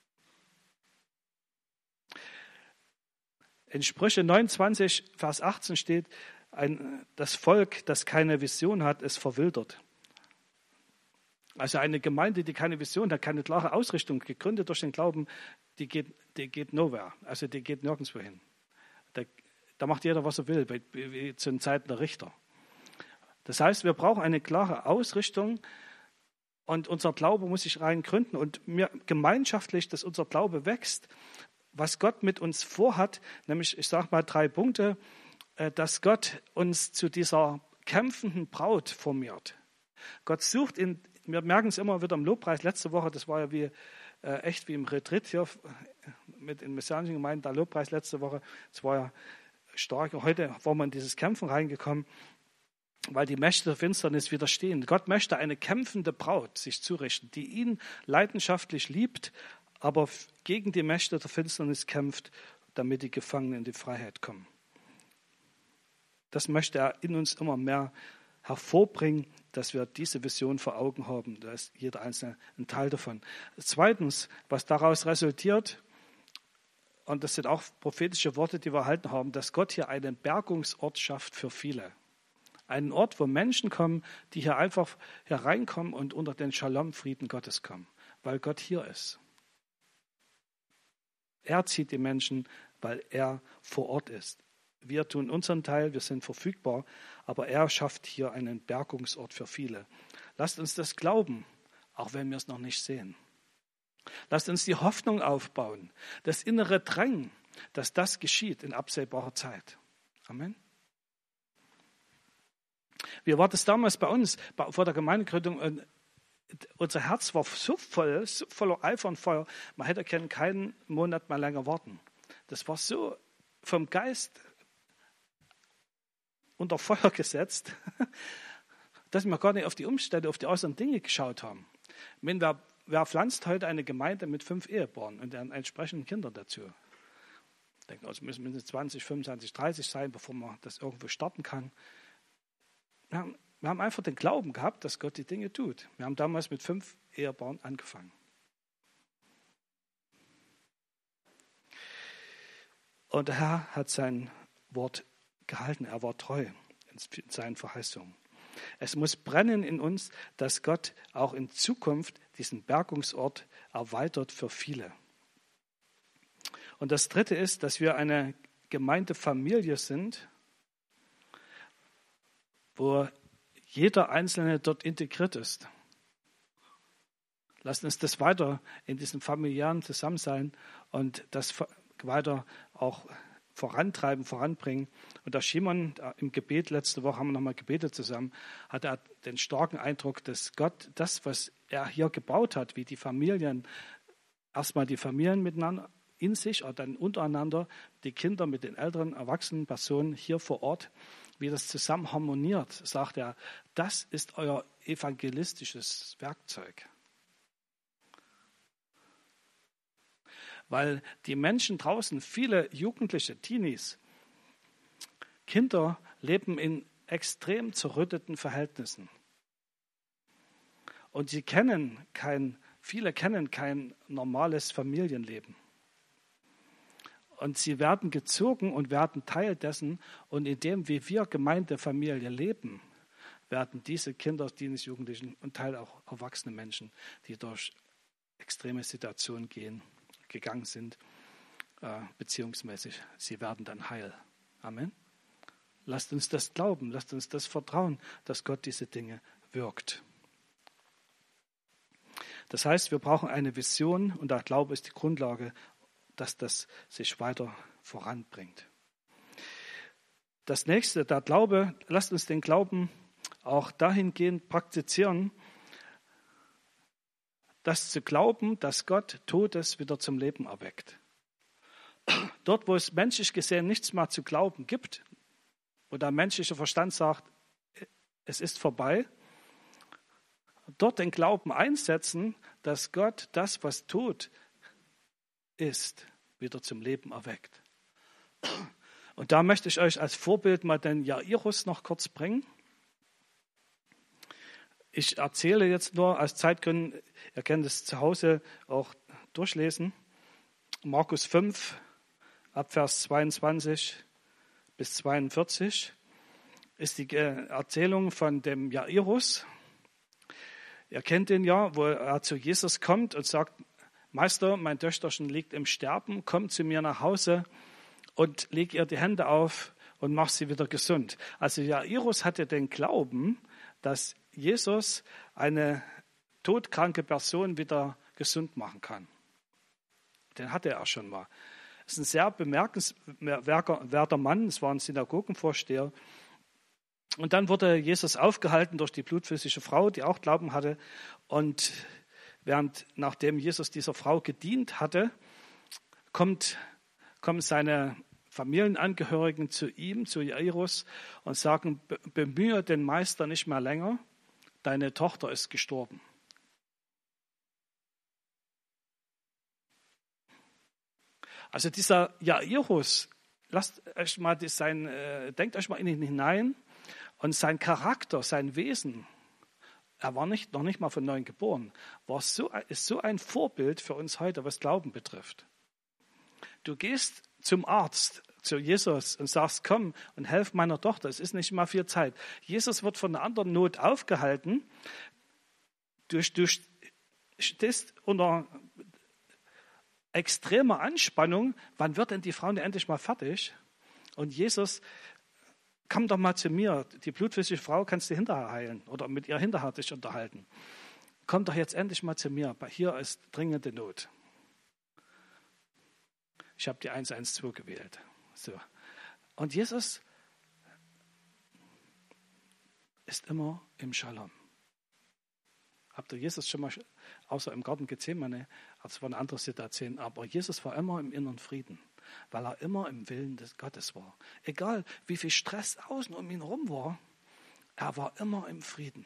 Speaker 1: In Sprüche 29, Vers 18 steht, das Volk, das keine Vision hat, ist verwildert. Also eine Gemeinde, die keine Vision hat, keine klare Ausrichtung, gegründet durch den Glauben, die geht nowhere, also die geht nirgendwo hin. Da macht jeder, was er will, wie zu den Zeiten der Richter. Das heißt, wir brauchen eine klare Ausrichtung und unser Glaube muss sich rein gründen und gemeinschaftlich, dass unser Glaube wächst, was Gott mit uns vorhat, nämlich, ich sage mal 3 Punkte, dass Gott uns zu dieser kämpfenden Braut formiert. Gott sucht wir merken es immer wieder im Lobpreis, letzte Woche, das war ja echt wie im Retreat hier mit den messianischen Gemeinden, der Lobpreis letzte Woche, das war ja stark. Heute war man in dieses Kämpfen reingekommen, weil die Mächte der Finsternis widerstehen. Gott möchte eine kämpfende Braut sich zurichten, die ihn leidenschaftlich liebt, aber gegen die Mächte der Finsternis kämpft, damit die Gefangenen in die Freiheit kommen. Das möchte er in uns immer mehr hervorbringen, dass wir diese Vision vor Augen haben. Da ist jeder Einzelne ein Teil davon. Zweitens, was daraus resultiert, und das sind auch prophetische Worte, die wir erhalten haben, dass Gott hier einen Bergungsort schafft für viele. Einen Ort, wo Menschen kommen, die hier einfach hereinkommen und unter den Shalom-Frieden Gottes kommen, weil Gott hier ist. Er zieht die Menschen, weil er vor Ort ist. Wir tun unseren Teil, wir sind verfügbar, aber er schafft hier einen Bergungsort für viele. Lasst uns das glauben, auch wenn wir es noch nicht sehen. Lasst uns die Hoffnung aufbauen, das innere Drängen, dass das geschieht in absehbarer Zeit. Amen. Wie war das damals bei uns, vor der Gemeindegründung? Unser Herz war so voller Eifer und Feuer, man hätte keinen Monat mal länger warten. Das war so vom Geist unter Feuer gesetzt, dass wir gar nicht auf die Umstände, auf die äußeren Dinge geschaut haben. Ich meine, wer pflanzt heute eine Gemeinde mit 5 Ehepaaren und deren entsprechenden Kindern dazu? Ich denke, also müssen mindestens 20, 25, 30 sein, bevor man das irgendwo starten kann. Wir haben einfach den Glauben gehabt, dass Gott die Dinge tut. Wir haben damals mit 5 Ehepaaren angefangen. Und der Herr hat sein Wort gehalten. Er war treu in seinen Verheißungen. Es muss brennen in uns, dass Gott auch in Zukunft diesen Bergungsort erweitert für viele. Und das Dritte ist, dass wir eine Gemeindefamilie sind, wo jeder Einzelne dort integriert ist. Lasst uns das weiter in diesem familiären Zusammensein und das weiter auch voranbringen. Und der Schimon im Gebet, letzte Woche haben wir nochmal gebetet zusammen, hatte er den starken Eindruck, dass Gott das, was er hier gebaut hat, wie die Familien, erstmal die Familien miteinander in sich, oder dann untereinander, die Kinder mit den älteren, erwachsenen Personen hier vor Ort, wie das zusammen harmoniert, sagt er, das ist euer evangelistisches Werkzeug. Weil die Menschen draußen, viele Jugendliche, Teenies, Kinder leben in extrem zerrütteten Verhältnissen. Und viele kennen kein normales Familienleben. Und sie werden gezogen und werden Teil dessen. Und in dem, wie wir Gemeindefamilie leben, werden diese Kinder, diese Jugendlichen und Teil auch erwachsene Menschen, die durch extreme Situationen gegangen sind, beziehungsmäßig, sie werden dann heil. Amen. Lasst uns das glauben, lasst uns das vertrauen, dass Gott diese Dinge wirkt. Das heißt, wir brauchen eine Vision und der Glaube ist die Grundlage, dass das sich weiter voranbringt. Das nächste, der Glaube, lasst uns den Glauben auch dahingehend praktizieren, das zu glauben, dass Gott Totes wieder zum Leben erweckt. Dort, wo es menschlich gesehen nichts mehr zu glauben gibt, wo der menschliche Verstand sagt, es ist vorbei, dort den Glauben einsetzen, dass Gott das, was tot ist, wieder zum Leben erweckt. Und da möchte ich euch als Vorbild mal den Jairus noch kurz bringen. Ich erzähle jetzt nur als Zeitgründen, ihr könnt es zu Hause auch durchlesen. Markus 5, Abvers 22 bis 42 ist die Erzählung von dem Jairus. Ihr kennt ihn ja, wo er zu Jesus kommt und sagt, Meister, mein Töchterchen liegt im Sterben, komm zu mir nach Hause und leg ihr die Hände auf und mach sie wieder gesund. Also Jairus hatte den Glauben, dass Jesus eine todkranke Person wieder gesund machen kann. Den hatte er schon mal. Das ist ein sehr bemerkenswerter Mann, es war ein Synagogenvorsteher. Und dann wurde Jesus aufgehalten durch die blutflüssige Frau, die auch Glauben hatte. Und nachdem Jesus dieser Frau gedient hatte, kommen seine Familienangehörigen zu ihm, zu Jairus, und sagen, bemühe den Meister nicht mehr länger, deine Tochter ist gestorben. Also dieser Jairus, denkt euch mal in ihn hinein, und sein Charakter, sein Wesen, er war noch nicht mal von neuem geboren, ist so ein Vorbild für uns heute, was Glauben betrifft. Du gehst zum Arzt, zu Jesus und sagst, komm und helf meiner Tochter, es ist nicht mal viel Zeit. Jesus wird von einer anderen Not aufgehalten. Du stehst unter extremer Anspannung. Wann wird denn die Frau endlich mal fertig? Und Jesus, komm doch mal zu mir, die blutflüssige Frau kannst du hinterher heilen oder mit ihr hinterher dich unterhalten. komm doch jetzt endlich mal zu mir, hier ist dringende Not. Ich habe die 112 gewählt. So. Und Jesus ist immer im Shalom. Habt ihr Jesus schon mal, außer im Garten Gethsemane, das war eine andere Situation, aber Jesus war immer im inneren Frieden, weil er immer im Willen des Gottes war. Egal, wie viel Stress außen um ihn herum war, er war immer im Frieden.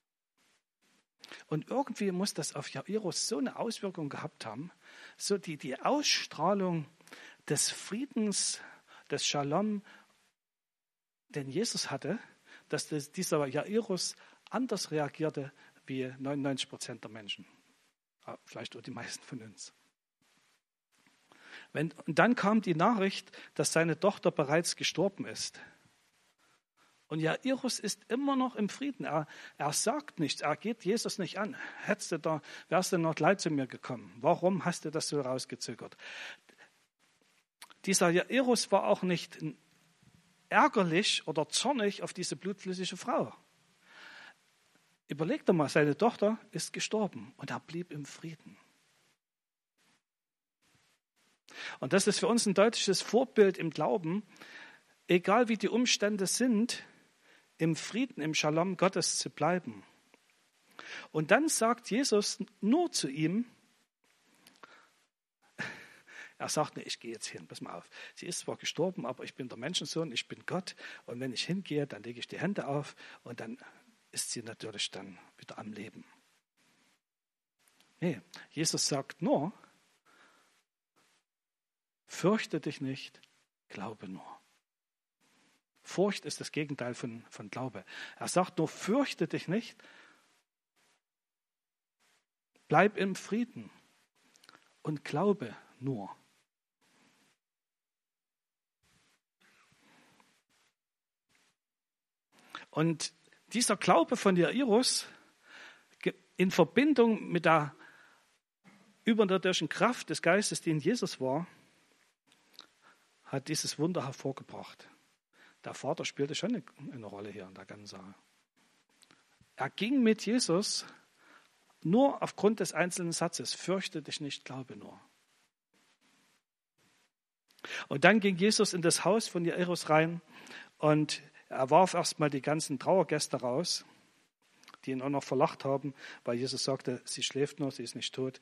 Speaker 1: Und irgendwie muss das auf Jairus so eine Auswirkung gehabt haben, so die Ausstrahlung des Friedens, des Shalom, den Jesus hatte, dass dieser Jairus anders reagierte wie 99% der Menschen. Vielleicht auch die meisten von uns. Und dann kam die Nachricht, dass seine Tochter bereits gestorben ist. Und Jairus ist immer noch im Frieden. Er sagt nichts, er geht Jesus nicht an. Wärst du noch gleich zu mir gekommen? Warum hast du das so rausgezögert? Dieser Jairus war auch nicht ärgerlich oder zornig auf diese blutflüssige Frau. Überleg doch mal, seine Tochter ist gestorben und er blieb im Frieden. Und das ist für uns ein deutliches Vorbild im Glauben, egal wie die Umstände sind, im Frieden, im Shalom Gottes zu bleiben. Und dann sagt Jesus nur zu ihm, er sagt, nee, ich gehe jetzt hin, pass mal auf. Sie ist zwar gestorben, aber ich bin der Menschensohn, ich bin Gott. Und wenn ich hingehe, dann lege ich die Hände auf und dann ist sie natürlich dann wieder am Leben. Nee, Jesus sagt nur, fürchte dich nicht, glaube nur. Furcht ist das Gegenteil von Glaube. Er sagt nur, fürchte dich nicht, bleib im Frieden und glaube nur. Und dieser Glaube von Jairus in Verbindung mit der übernatürlichen Kraft des Geistes, die in Jesus war, hat dieses Wunder hervorgebracht. Der Vater spielte schon eine Rolle hier in der ganzen Sache. Er ging mit Jesus nur aufgrund des einzelnen Satzes, fürchte dich nicht, glaube nur. Und dann ging Jesus in das Haus von Jairus rein und er warf erstmal die ganzen Trauergäste raus, die ihn auch noch verlacht haben, weil Jesus sagte, sie schläft nur, sie ist nicht tot.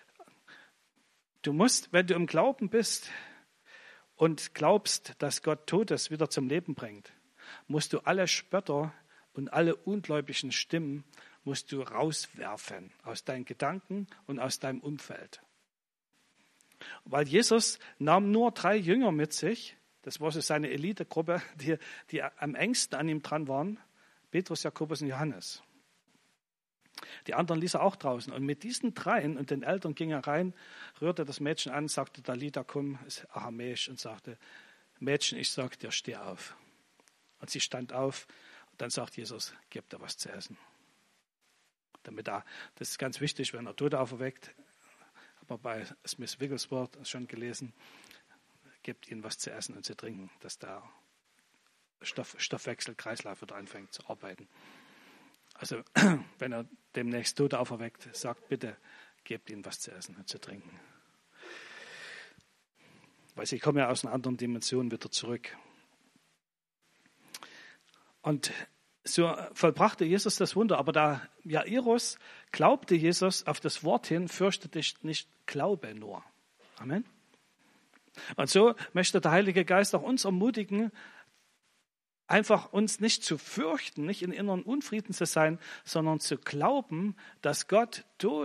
Speaker 1: Du musst, wenn du im Glauben bist und glaubst, dass Gott Totes wieder zum Leben bringt, musst du alle Spötter und alle ungläubigen Stimmen musst du rauswerfen aus deinen Gedanken und aus deinem Umfeld. Weil Jesus nahm nur 3 Jünger mit sich, das war so seine Elitegruppe, die am engsten an ihm dran waren, Petrus, Jakobus und Johannes. Die anderen ließ er auch draußen. Und mit diesen 3 und den Eltern ging er rein, rührte das Mädchen an, sagte, Talita, komm, ist aramäisch, und sagte, Mädchen, ich sag dir, steh auf. Und sie stand auf. Und dann sagt Jesus, gib dir was zu essen. Das ist ganz wichtig, wenn er Tote auferweckt, aber bei Smith Wigglesworth schon gelesen, gibt ihnen was zu essen und zu trinken, dass der Stoffwechselkreislauf wieder anfängt zu arbeiten. Also wenn er demnächst Tote auferweckt, sagt bitte, gebt ihnen was zu essen und zu trinken. Weil sie kommen ja aus einer anderen Dimension wieder zurück. Und so vollbrachte Jesus das Wunder. Aber da Jairus glaubte Jesus auf das Wort hin, fürchte dich nicht, glaube nur. Amen. Und so möchte der Heilige Geist auch uns ermutigen, einfach uns nicht zu fürchten, nicht in inneren Unfrieden zu sein, sondern zu glauben, dass Gott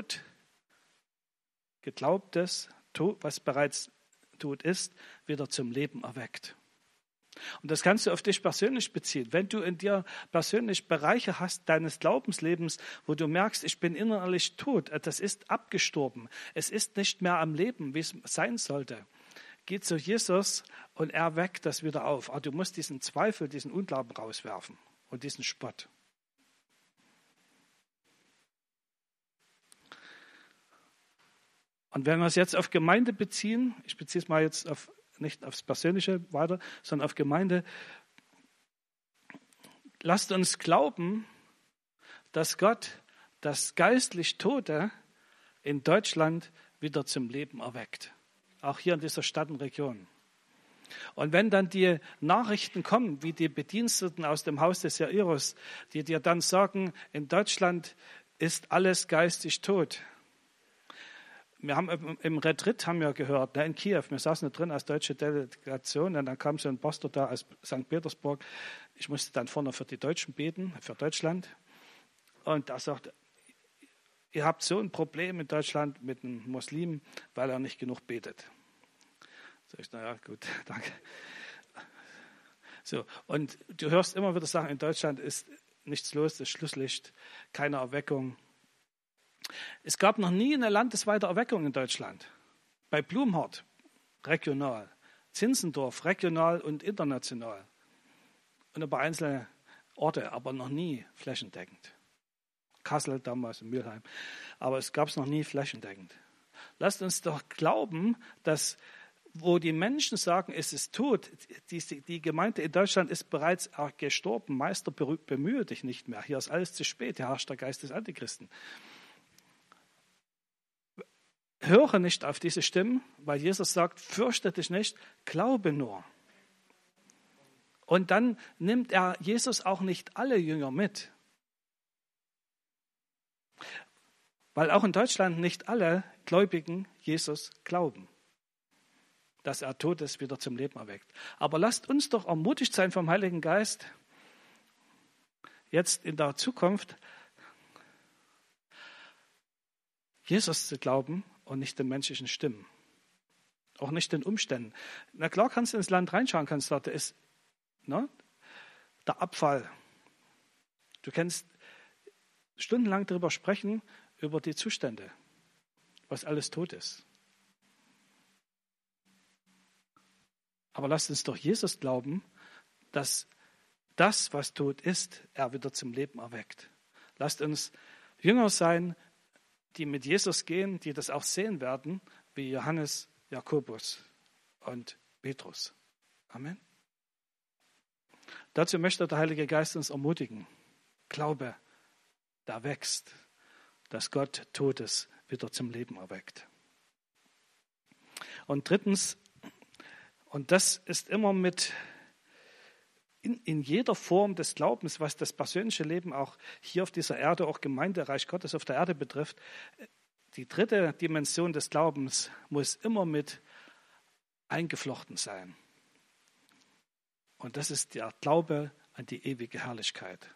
Speaker 1: Geglaubtes, was bereits tot ist, wieder zum Leben erweckt. Und das kannst du auf dich persönlich beziehen. Wenn du in dir persönlich Bereiche hast deines Glaubenslebens, wo du merkst, ich bin innerlich tot, das ist abgestorben, es ist nicht mehr am Leben, wie es sein sollte, geh zu Jesus und er weckt das wieder auf. Aber du musst diesen Zweifel, diesen Unglauben rauswerfen und diesen Spott. Und wenn wir es jetzt auf Gemeinde beziehen, ich beziehe es mal jetzt nicht aufs Persönliche weiter, sondern auf Gemeinde, lasst uns glauben, dass Gott das geistlich Tote in Deutschland wieder zum Leben erweckt. Auch hier in dieser Stadt und Region. Und wenn dann die Nachrichten kommen, wie die Bediensteten aus dem Haus des Jairus, die dir dann sagen, in Deutschland ist alles geistig tot. Wir haben im Retreat haben wir gehört, in Kiew, wir saßen da drin als deutsche Delegation und dann kam so ein Pastor da aus St. Petersburg. Ich musste dann vorne für die Deutschen beten, für Deutschland. Und er sagte, ihr habt so ein Problem in Deutschland mit einem Muslim, weil er nicht genug betet. Sag ich, naja, gut, danke. So, und du hörst immer wieder sagen, in Deutschland ist nichts los, das Schlusslicht, keine Erweckung. Es gab noch nie eine landesweite Erweckung in Deutschland. Bei Blumhardt, regional. Zinzendorf, regional und international. Und über einzelne Orte, aber noch nie flächendeckend. Kassel damals in Mülheim. Aber es gab es noch nie flächendeckend. Lasst uns doch glauben, dass wo die Menschen sagen, es ist tot, die Gemeinde in Deutschland ist bereits gestorben. Meister, bemühe dich nicht mehr. Hier ist alles zu spät. Hier herrscht der Geist des Antichristen. Höre nicht auf diese Stimmen, weil Jesus sagt, fürchte dich nicht, glaube nur. Und dann nimmt Jesus auch nicht alle Jünger mit. Weil auch in Deutschland nicht alle Gläubigen Jesus glauben, dass er tot ist, wieder zum Leben erweckt. Aber lasst uns doch ermutigt sein vom Heiligen Geist, jetzt in der Zukunft Jesus zu glauben und nicht den menschlichen Stimmen. Auch nicht den Umständen. Na klar kannst du ins Land reinschauen, kannst sagen, da ist der Abfall. Du kannst stundenlang darüber sprechen, über die Zustände, was alles tot ist. Aber lasst uns doch Jesus glauben, dass das, was tot ist, er wieder zum Leben erweckt. Lasst uns Jünger sein, die mit Jesus gehen, die das auch sehen werden, wie Johannes, Jakobus und Petrus. Amen. Dazu möchte der Heilige Geist uns ermutigen. Glaube, da wächst, dass Gott Totes wieder zum Leben erweckt. Und drittens, und das ist immer mit in jeder Form des Glaubens, was das persönliche Leben auch hier auf dieser Erde, auch Gemeindereich Gottes auf der Erde betrifft, die dritte Dimension des Glaubens muss immer mit eingeflochten sein. Und das ist der Glaube an die ewige Herrlichkeit.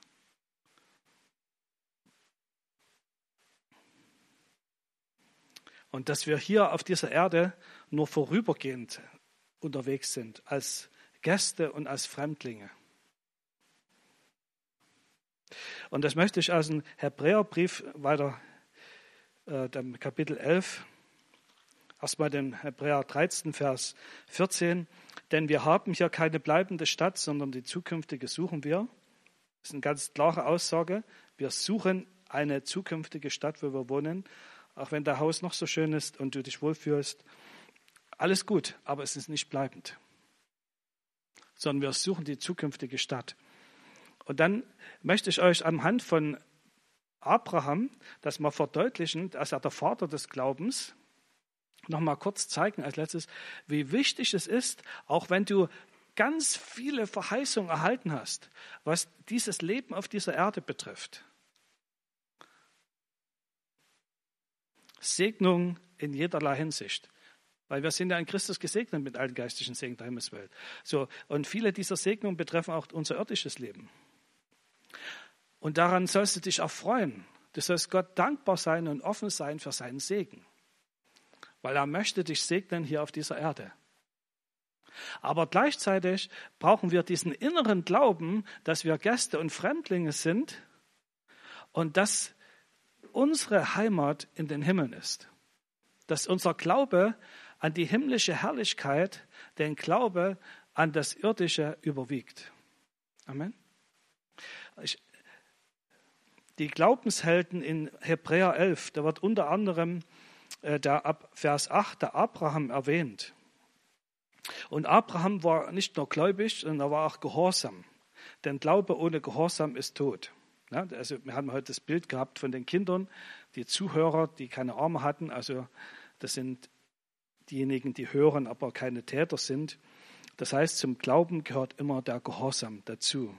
Speaker 1: Und dass wir hier auf dieser Erde nur vorübergehend unterwegs sind, als Gäste und als Fremdlinge. Und das möchte ich aus dem Hebräerbrief weiter, dem Kapitel 11, erstmal den Hebräer 13, Vers 14. Denn wir haben hier keine bleibende Stadt, sondern die zukünftige suchen wir. Das ist eine ganz klare Aussage. Wir suchen eine zukünftige Stadt, wo wir wohnen. Auch wenn dein Haus noch so schön ist und du dich wohlfühlst. Alles gut, aber es ist nicht bleibend. Sondern wir suchen die zukünftige Stadt. Und dann möchte ich euch anhand von Abraham, das mal verdeutlichen, dass er der Vater des Glaubens, noch mal kurz zeigen als letztes, wie wichtig es ist, auch wenn du ganz viele Verheißungen erhalten hast, was dieses Leben auf dieser Erde betrifft. Segnung in jederlei Hinsicht. Weil wir sind ja in Christus gesegnet mit allen geistlichen Segen der Himmelswelt. So, und viele dieser Segnungen betreffen auch unser irdisches Leben. Und daran sollst du dich erfreuen. Du sollst Gott dankbar sein und offen sein für seinen Segen. Weil er möchte dich segnen hier auf dieser Erde. Aber gleichzeitig brauchen wir diesen inneren Glauben, dass wir Gäste und Fremdlinge sind und dass unsere Heimat in den Himmeln ist. Dass unser Glaube an die himmlische Herrlichkeit den Glaube an das Irdische überwiegt. Amen. Die Glaubenshelden in Hebräer 11, da wird unter anderem ab Vers 8 der Abraham erwähnt. Und Abraham war nicht nur gläubig, sondern er war auch gehorsam. Denn Glaube ohne Gehorsam ist tot. Ja, also wir haben heute das Bild gehabt von den Kindern, die Zuhörer, die keine Arme hatten. Also das sind diejenigen, die hören, aber keine Täter sind. Das heißt, zum Glauben gehört immer der Gehorsam dazu.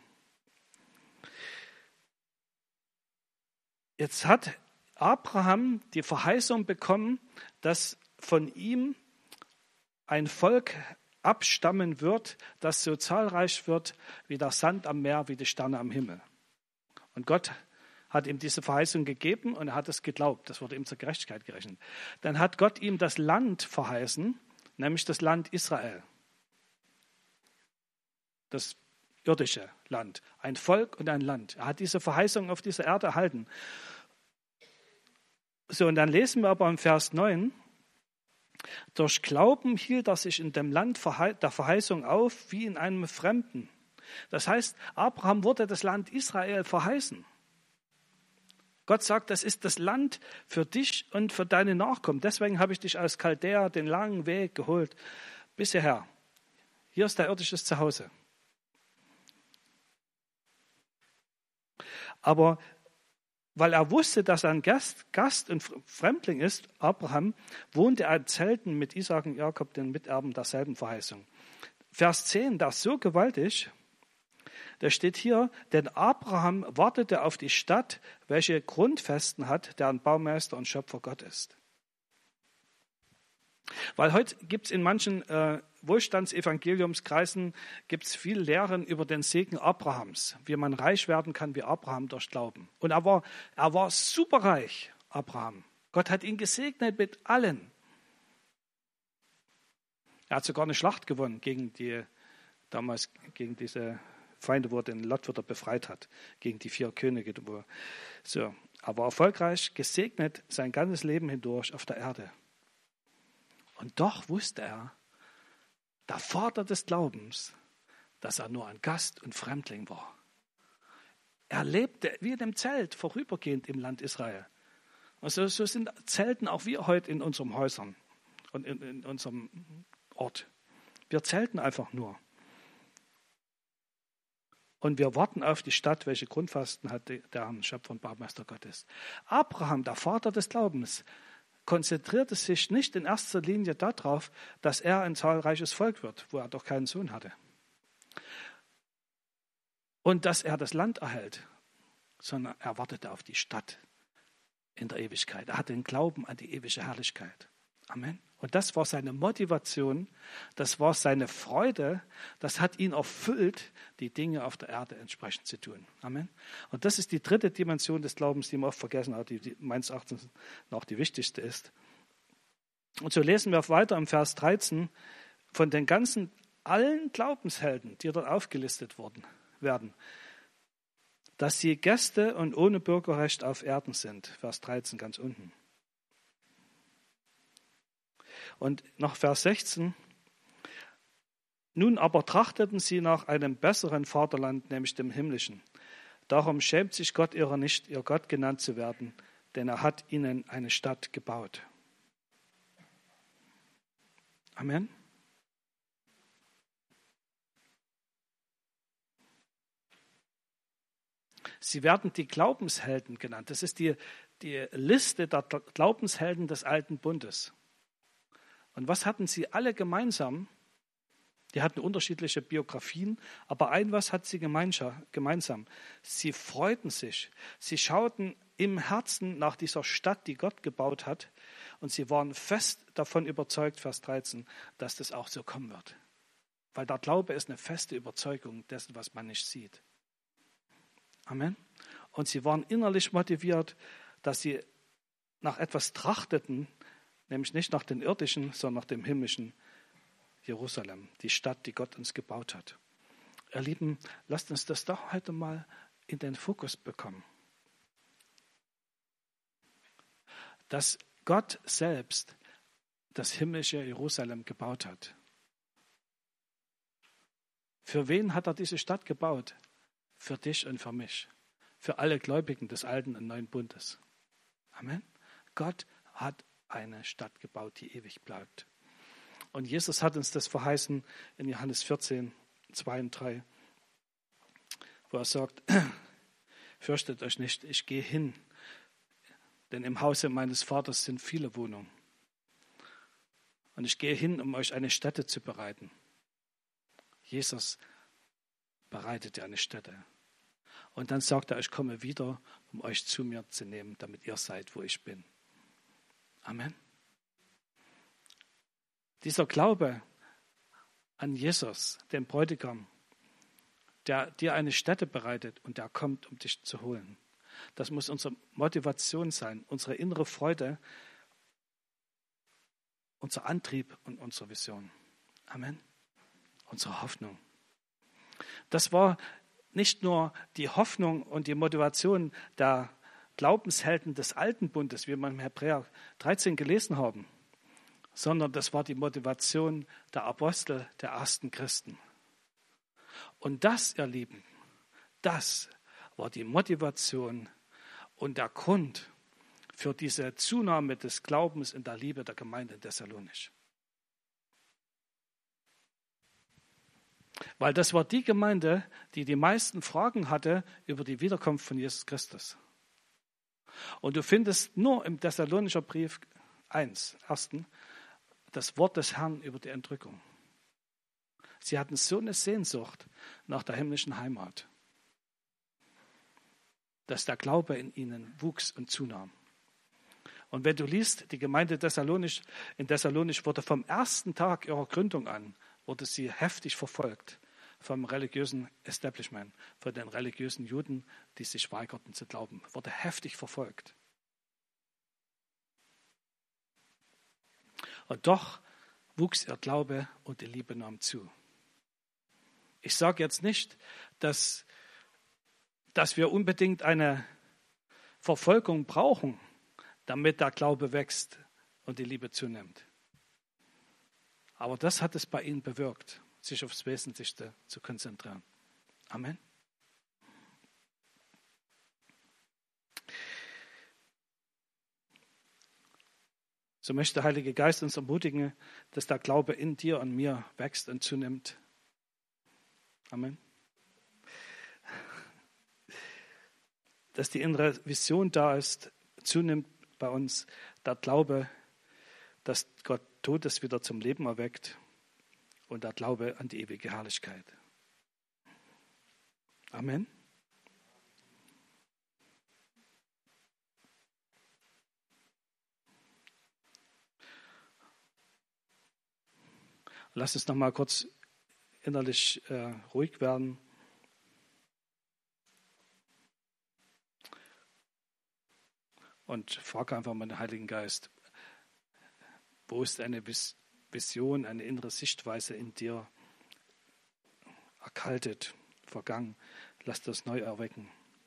Speaker 1: Jetzt hat Abraham die Verheißung bekommen, dass von ihm ein Volk abstammen wird, das so zahlreich wird wie der Sand am Meer, wie die Sterne am Himmel. Und Gott hat ihm diese Verheißung gegeben und er hat es geglaubt. Das wurde ihm zur Gerechtigkeit gerechnet. Dann hat Gott ihm das Land verheißen, nämlich das Land Israel. Das irdische Land. Ein Volk und ein Land. Er hat diese Verheißung auf dieser Erde erhalten. So, und dann lesen wir aber im Vers 9, durch Glauben hielt er sich in dem Land der Verheißung auf, wie in einem Fremden. Das heißt, Abraham wurde das Land Israel verheißen. Gott sagt, das ist das Land für dich und für deine Nachkommen. Deswegen habe ich dich aus Chaldea den langen Weg geholt bis hierher. Hier ist dein irdisches Zuhause. Aber weil er wusste, dass er ein Gast und Fremdling ist, Abraham, wohnte er in Zelten mit Isaak und Jakob, den Miterben derselben Verheißung. Vers 10, das ist so gewaltig, da steht hier, denn Abraham wartete auf die Stadt, welche Grundfesten hat, deren Baumeister und Schöpfer Gott ist. Weil heute gibt es in manchen Wohlstandsevangeliumskreisen gibt's viel Lehren über den Segen Abrahams, wie man reich werden kann wie Abraham durch Glauben. Und er war superreich, Abraham. Gott hat ihn gesegnet mit allen. Er hat sogar eine Schlacht gewonnen gegen diese Feinde, wo er den Lot wieder befreit hat, gegen die 4 Könige. Er war erfolgreich, gesegnet sein ganzes Leben hindurch auf der Erde. Und doch wusste er, der Vater des Glaubens, dass er nur ein Gast und Fremdling war. Er lebte wie in einem Zelt vorübergehend im Land Israel. Also so sind Zelten auch wir heute in unseren Häusern und in unserem Ort. Wir zelten einfach nur. Und wir warten auf die Stadt, welche Grundfesten hat, deren Schöpfer und Baumeister Gott ist. Abraham, der Vater des Glaubens, konzentrierte sich nicht in erster Linie darauf, dass er ein zahlreiches Volk wird, wo er doch keinen Sohn hatte. Und dass er das Land erhält, sondern er wartete auf die Stadt in der Ewigkeit. Er hatte den Glauben an die ewige Herrlichkeit. Amen. Und das war seine Motivation, das war seine Freude, das hat ihn erfüllt, die Dinge auf der Erde entsprechend zu tun. Amen. Und das ist die dritte Dimension des Glaubens, die man oft vergessen hat, die meines Erachtens noch die wichtigste ist. Und so lesen wir weiter im Vers 13 von den allen Glaubenshelden, die dort aufgelistet werden, dass sie Gäste und ohne Bürgerrecht auf Erden sind. Vers 13 ganz unten. Und nach Vers 16, nun aber trachteten sie nach einem besseren Vaterland, nämlich dem himmlischen. Darum schämt sich Gott ihrer nicht, ihr Gott genannt zu werden, denn er hat ihnen eine Stadt gebaut. Amen. Sie werden die Glaubenshelden genannt. Das ist die Liste der Glaubenshelden des Alten Bundes. Und was hatten sie alle gemeinsam? Die hatten unterschiedliche Biografien, aber was hat sie gemeinsam. Sie freuten sich. Sie schauten im Herzen nach dieser Stadt, die Gott gebaut hat. Und sie waren fest davon überzeugt, Vers 13, dass das auch so kommen wird. Weil der Glaube ist eine feste Überzeugung dessen, was man nicht sieht. Amen. Und sie waren innerlich motiviert, dass sie nach etwas trachteten, nämlich nicht nach dem irdischen, sondern nach dem himmlischen Jerusalem, die Stadt, die Gott uns gebaut hat. Ihr Lieben, lasst uns das doch heute mal in den Fokus bekommen. Dass Gott selbst das himmlische Jerusalem gebaut hat. Für wen hat er diese Stadt gebaut? Für dich und für mich. Für alle Gläubigen des Alten und Neuen Bundes. Amen. Gott hat eine Stadt gebaut, die ewig bleibt. Und Jesus hat uns das verheißen in Johannes 14, 2 und 3, wo er sagt, fürchtet euch nicht, ich gehe hin, denn im Hause meines Vaters sind viele Wohnungen. Und ich gehe hin, um euch eine Stätte zu bereiten. Jesus bereitet dir eine Stätte. Und dann sagt er, ich komme wieder, um euch zu mir zu nehmen, damit ihr seid, wo ich bin. Amen. Dieser Glaube an Jesus, den Bräutigam, der dir eine Stätte bereitet und der kommt, um dich zu holen. Das muss unsere Motivation sein, unsere innere Freude, unser Antrieb und unsere Vision. Amen. Unsere Hoffnung. Das war nicht nur die Hoffnung und die Motivation der Glaubenshelden des Alten Bundes, wie wir im Hebräer 13 gelesen haben, sondern das war die Motivation der Apostel, der ersten Christen. Und das, ihr Lieben, das war die Motivation und der Grund für diese Zunahme des Glaubens in der Liebe der Gemeinde in Thessalonich. Weil das war die Gemeinde, die die meisten Fragen hatte über die Wiederkunft von Jesus Christus. Und du findest nur im Thessalonischer Brief 1, das Wort des Herrn über die Entrückung. Sie hatten so eine Sehnsucht nach der himmlischen Heimat, dass der Glaube in ihnen wuchs und zunahm. Und wenn du liest, die Gemeinde in Thessalonich wurde vom ersten Tag ihrer Gründung an, wurde sie heftig verfolgt vom religiösen Establishment, von den religiösen Juden, die sich weigerten zu glauben, wurde heftig verfolgt. Und doch wuchs ihr Glaube und die Liebe nahm zu. Ich sage jetzt nicht, dass wir unbedingt eine Verfolgung brauchen, damit der Glaube wächst und die Liebe zunimmt. Aber das hat es bei ihnen bewirkt, sich aufs Wesentlichste zu konzentrieren. Amen. So möchte der Heilige Geist uns ermutigen, dass der Glaube in dir und mir wächst und zunimmt. Amen. Dass die innere Vision da ist, zunimmt bei uns der Glaube, dass Gott Totes wieder zum Leben erweckt und der Glaube an die ewige Herrlichkeit. Amen. Lass uns noch mal kurz innerlich ruhig werden. Und frage einfach mal den Heiligen Geist, wo ist eine Vision, eine innere Sichtweise in dir erkaltet, vergangen? Lass das neu erwecken.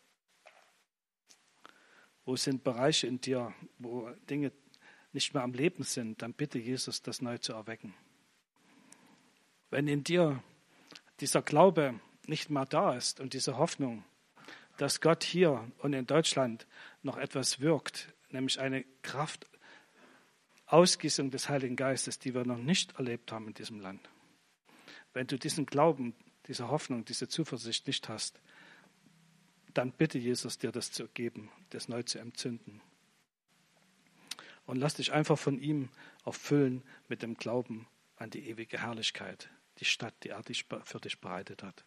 Speaker 1: Wo sind Bereiche in dir, wo Dinge nicht mehr am Leben sind? Dann bitte Jesus, das neu zu erwecken. Wenn in dir dieser Glaube nicht mehr da ist und diese Hoffnung, dass Gott hier und in Deutschland noch etwas wirkt, nämlich eine Kraft, Ausgießung des Heiligen Geistes, die wir noch nicht erlebt haben in diesem Land. Wenn du diesen Glauben, diese Hoffnung, diese Zuversicht nicht hast, dann bitte Jesus, dir das zu geben, das neu zu entzünden. Und lass dich einfach von ihm erfüllen mit dem Glauben an die ewige Herrlichkeit, die Stadt, die er für dich bereitet hat.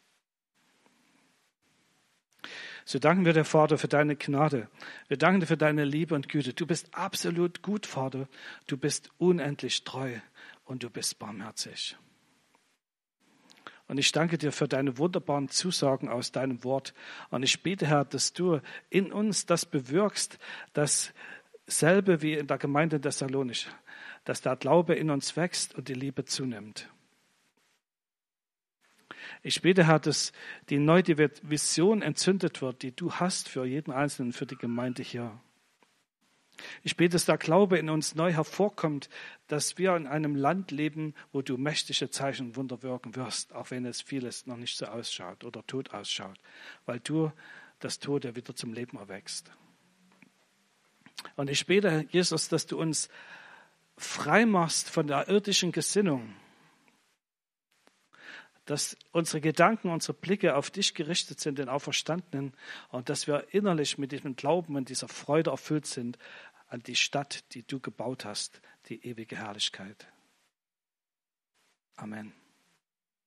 Speaker 1: So danken wir dir, Vater, für deine Gnade. Wir danken dir für deine Liebe und Güte. Du bist absolut gut, Vater. Du bist unendlich treu und du bist barmherzig. Und ich danke dir für deine wunderbaren Zusagen aus deinem Wort. Und ich bete, Herr, dass du in uns das bewirkst, dasselbe wie in der Gemeinde in Thessalonich, dass der Glaube in uns wächst und die Liebe zunimmt. Ich bete, Herr, dass die neue Vision entzündet wird, die du hast für jeden Einzelnen, für die Gemeinde hier. Ich bete, dass der Glaube in uns neu hervorkommt, dass wir in einem Land leben, wo du mächtige Zeichen und Wunder wirken wirst, auch wenn es vieles noch nicht so ausschaut oder tot ausschaut, weil du das Tote wieder zum Leben erweckst. Und ich bete, Jesus, dass du uns frei machst von der irdischen Gesinnung, dass unsere Gedanken, unsere Blicke auf dich gerichtet sind, den Auferstandenen, und dass wir innerlich mit diesem Glauben und dieser Freude erfüllt sind an die Stadt, die du gebaut hast, die ewige Herrlichkeit. Amen.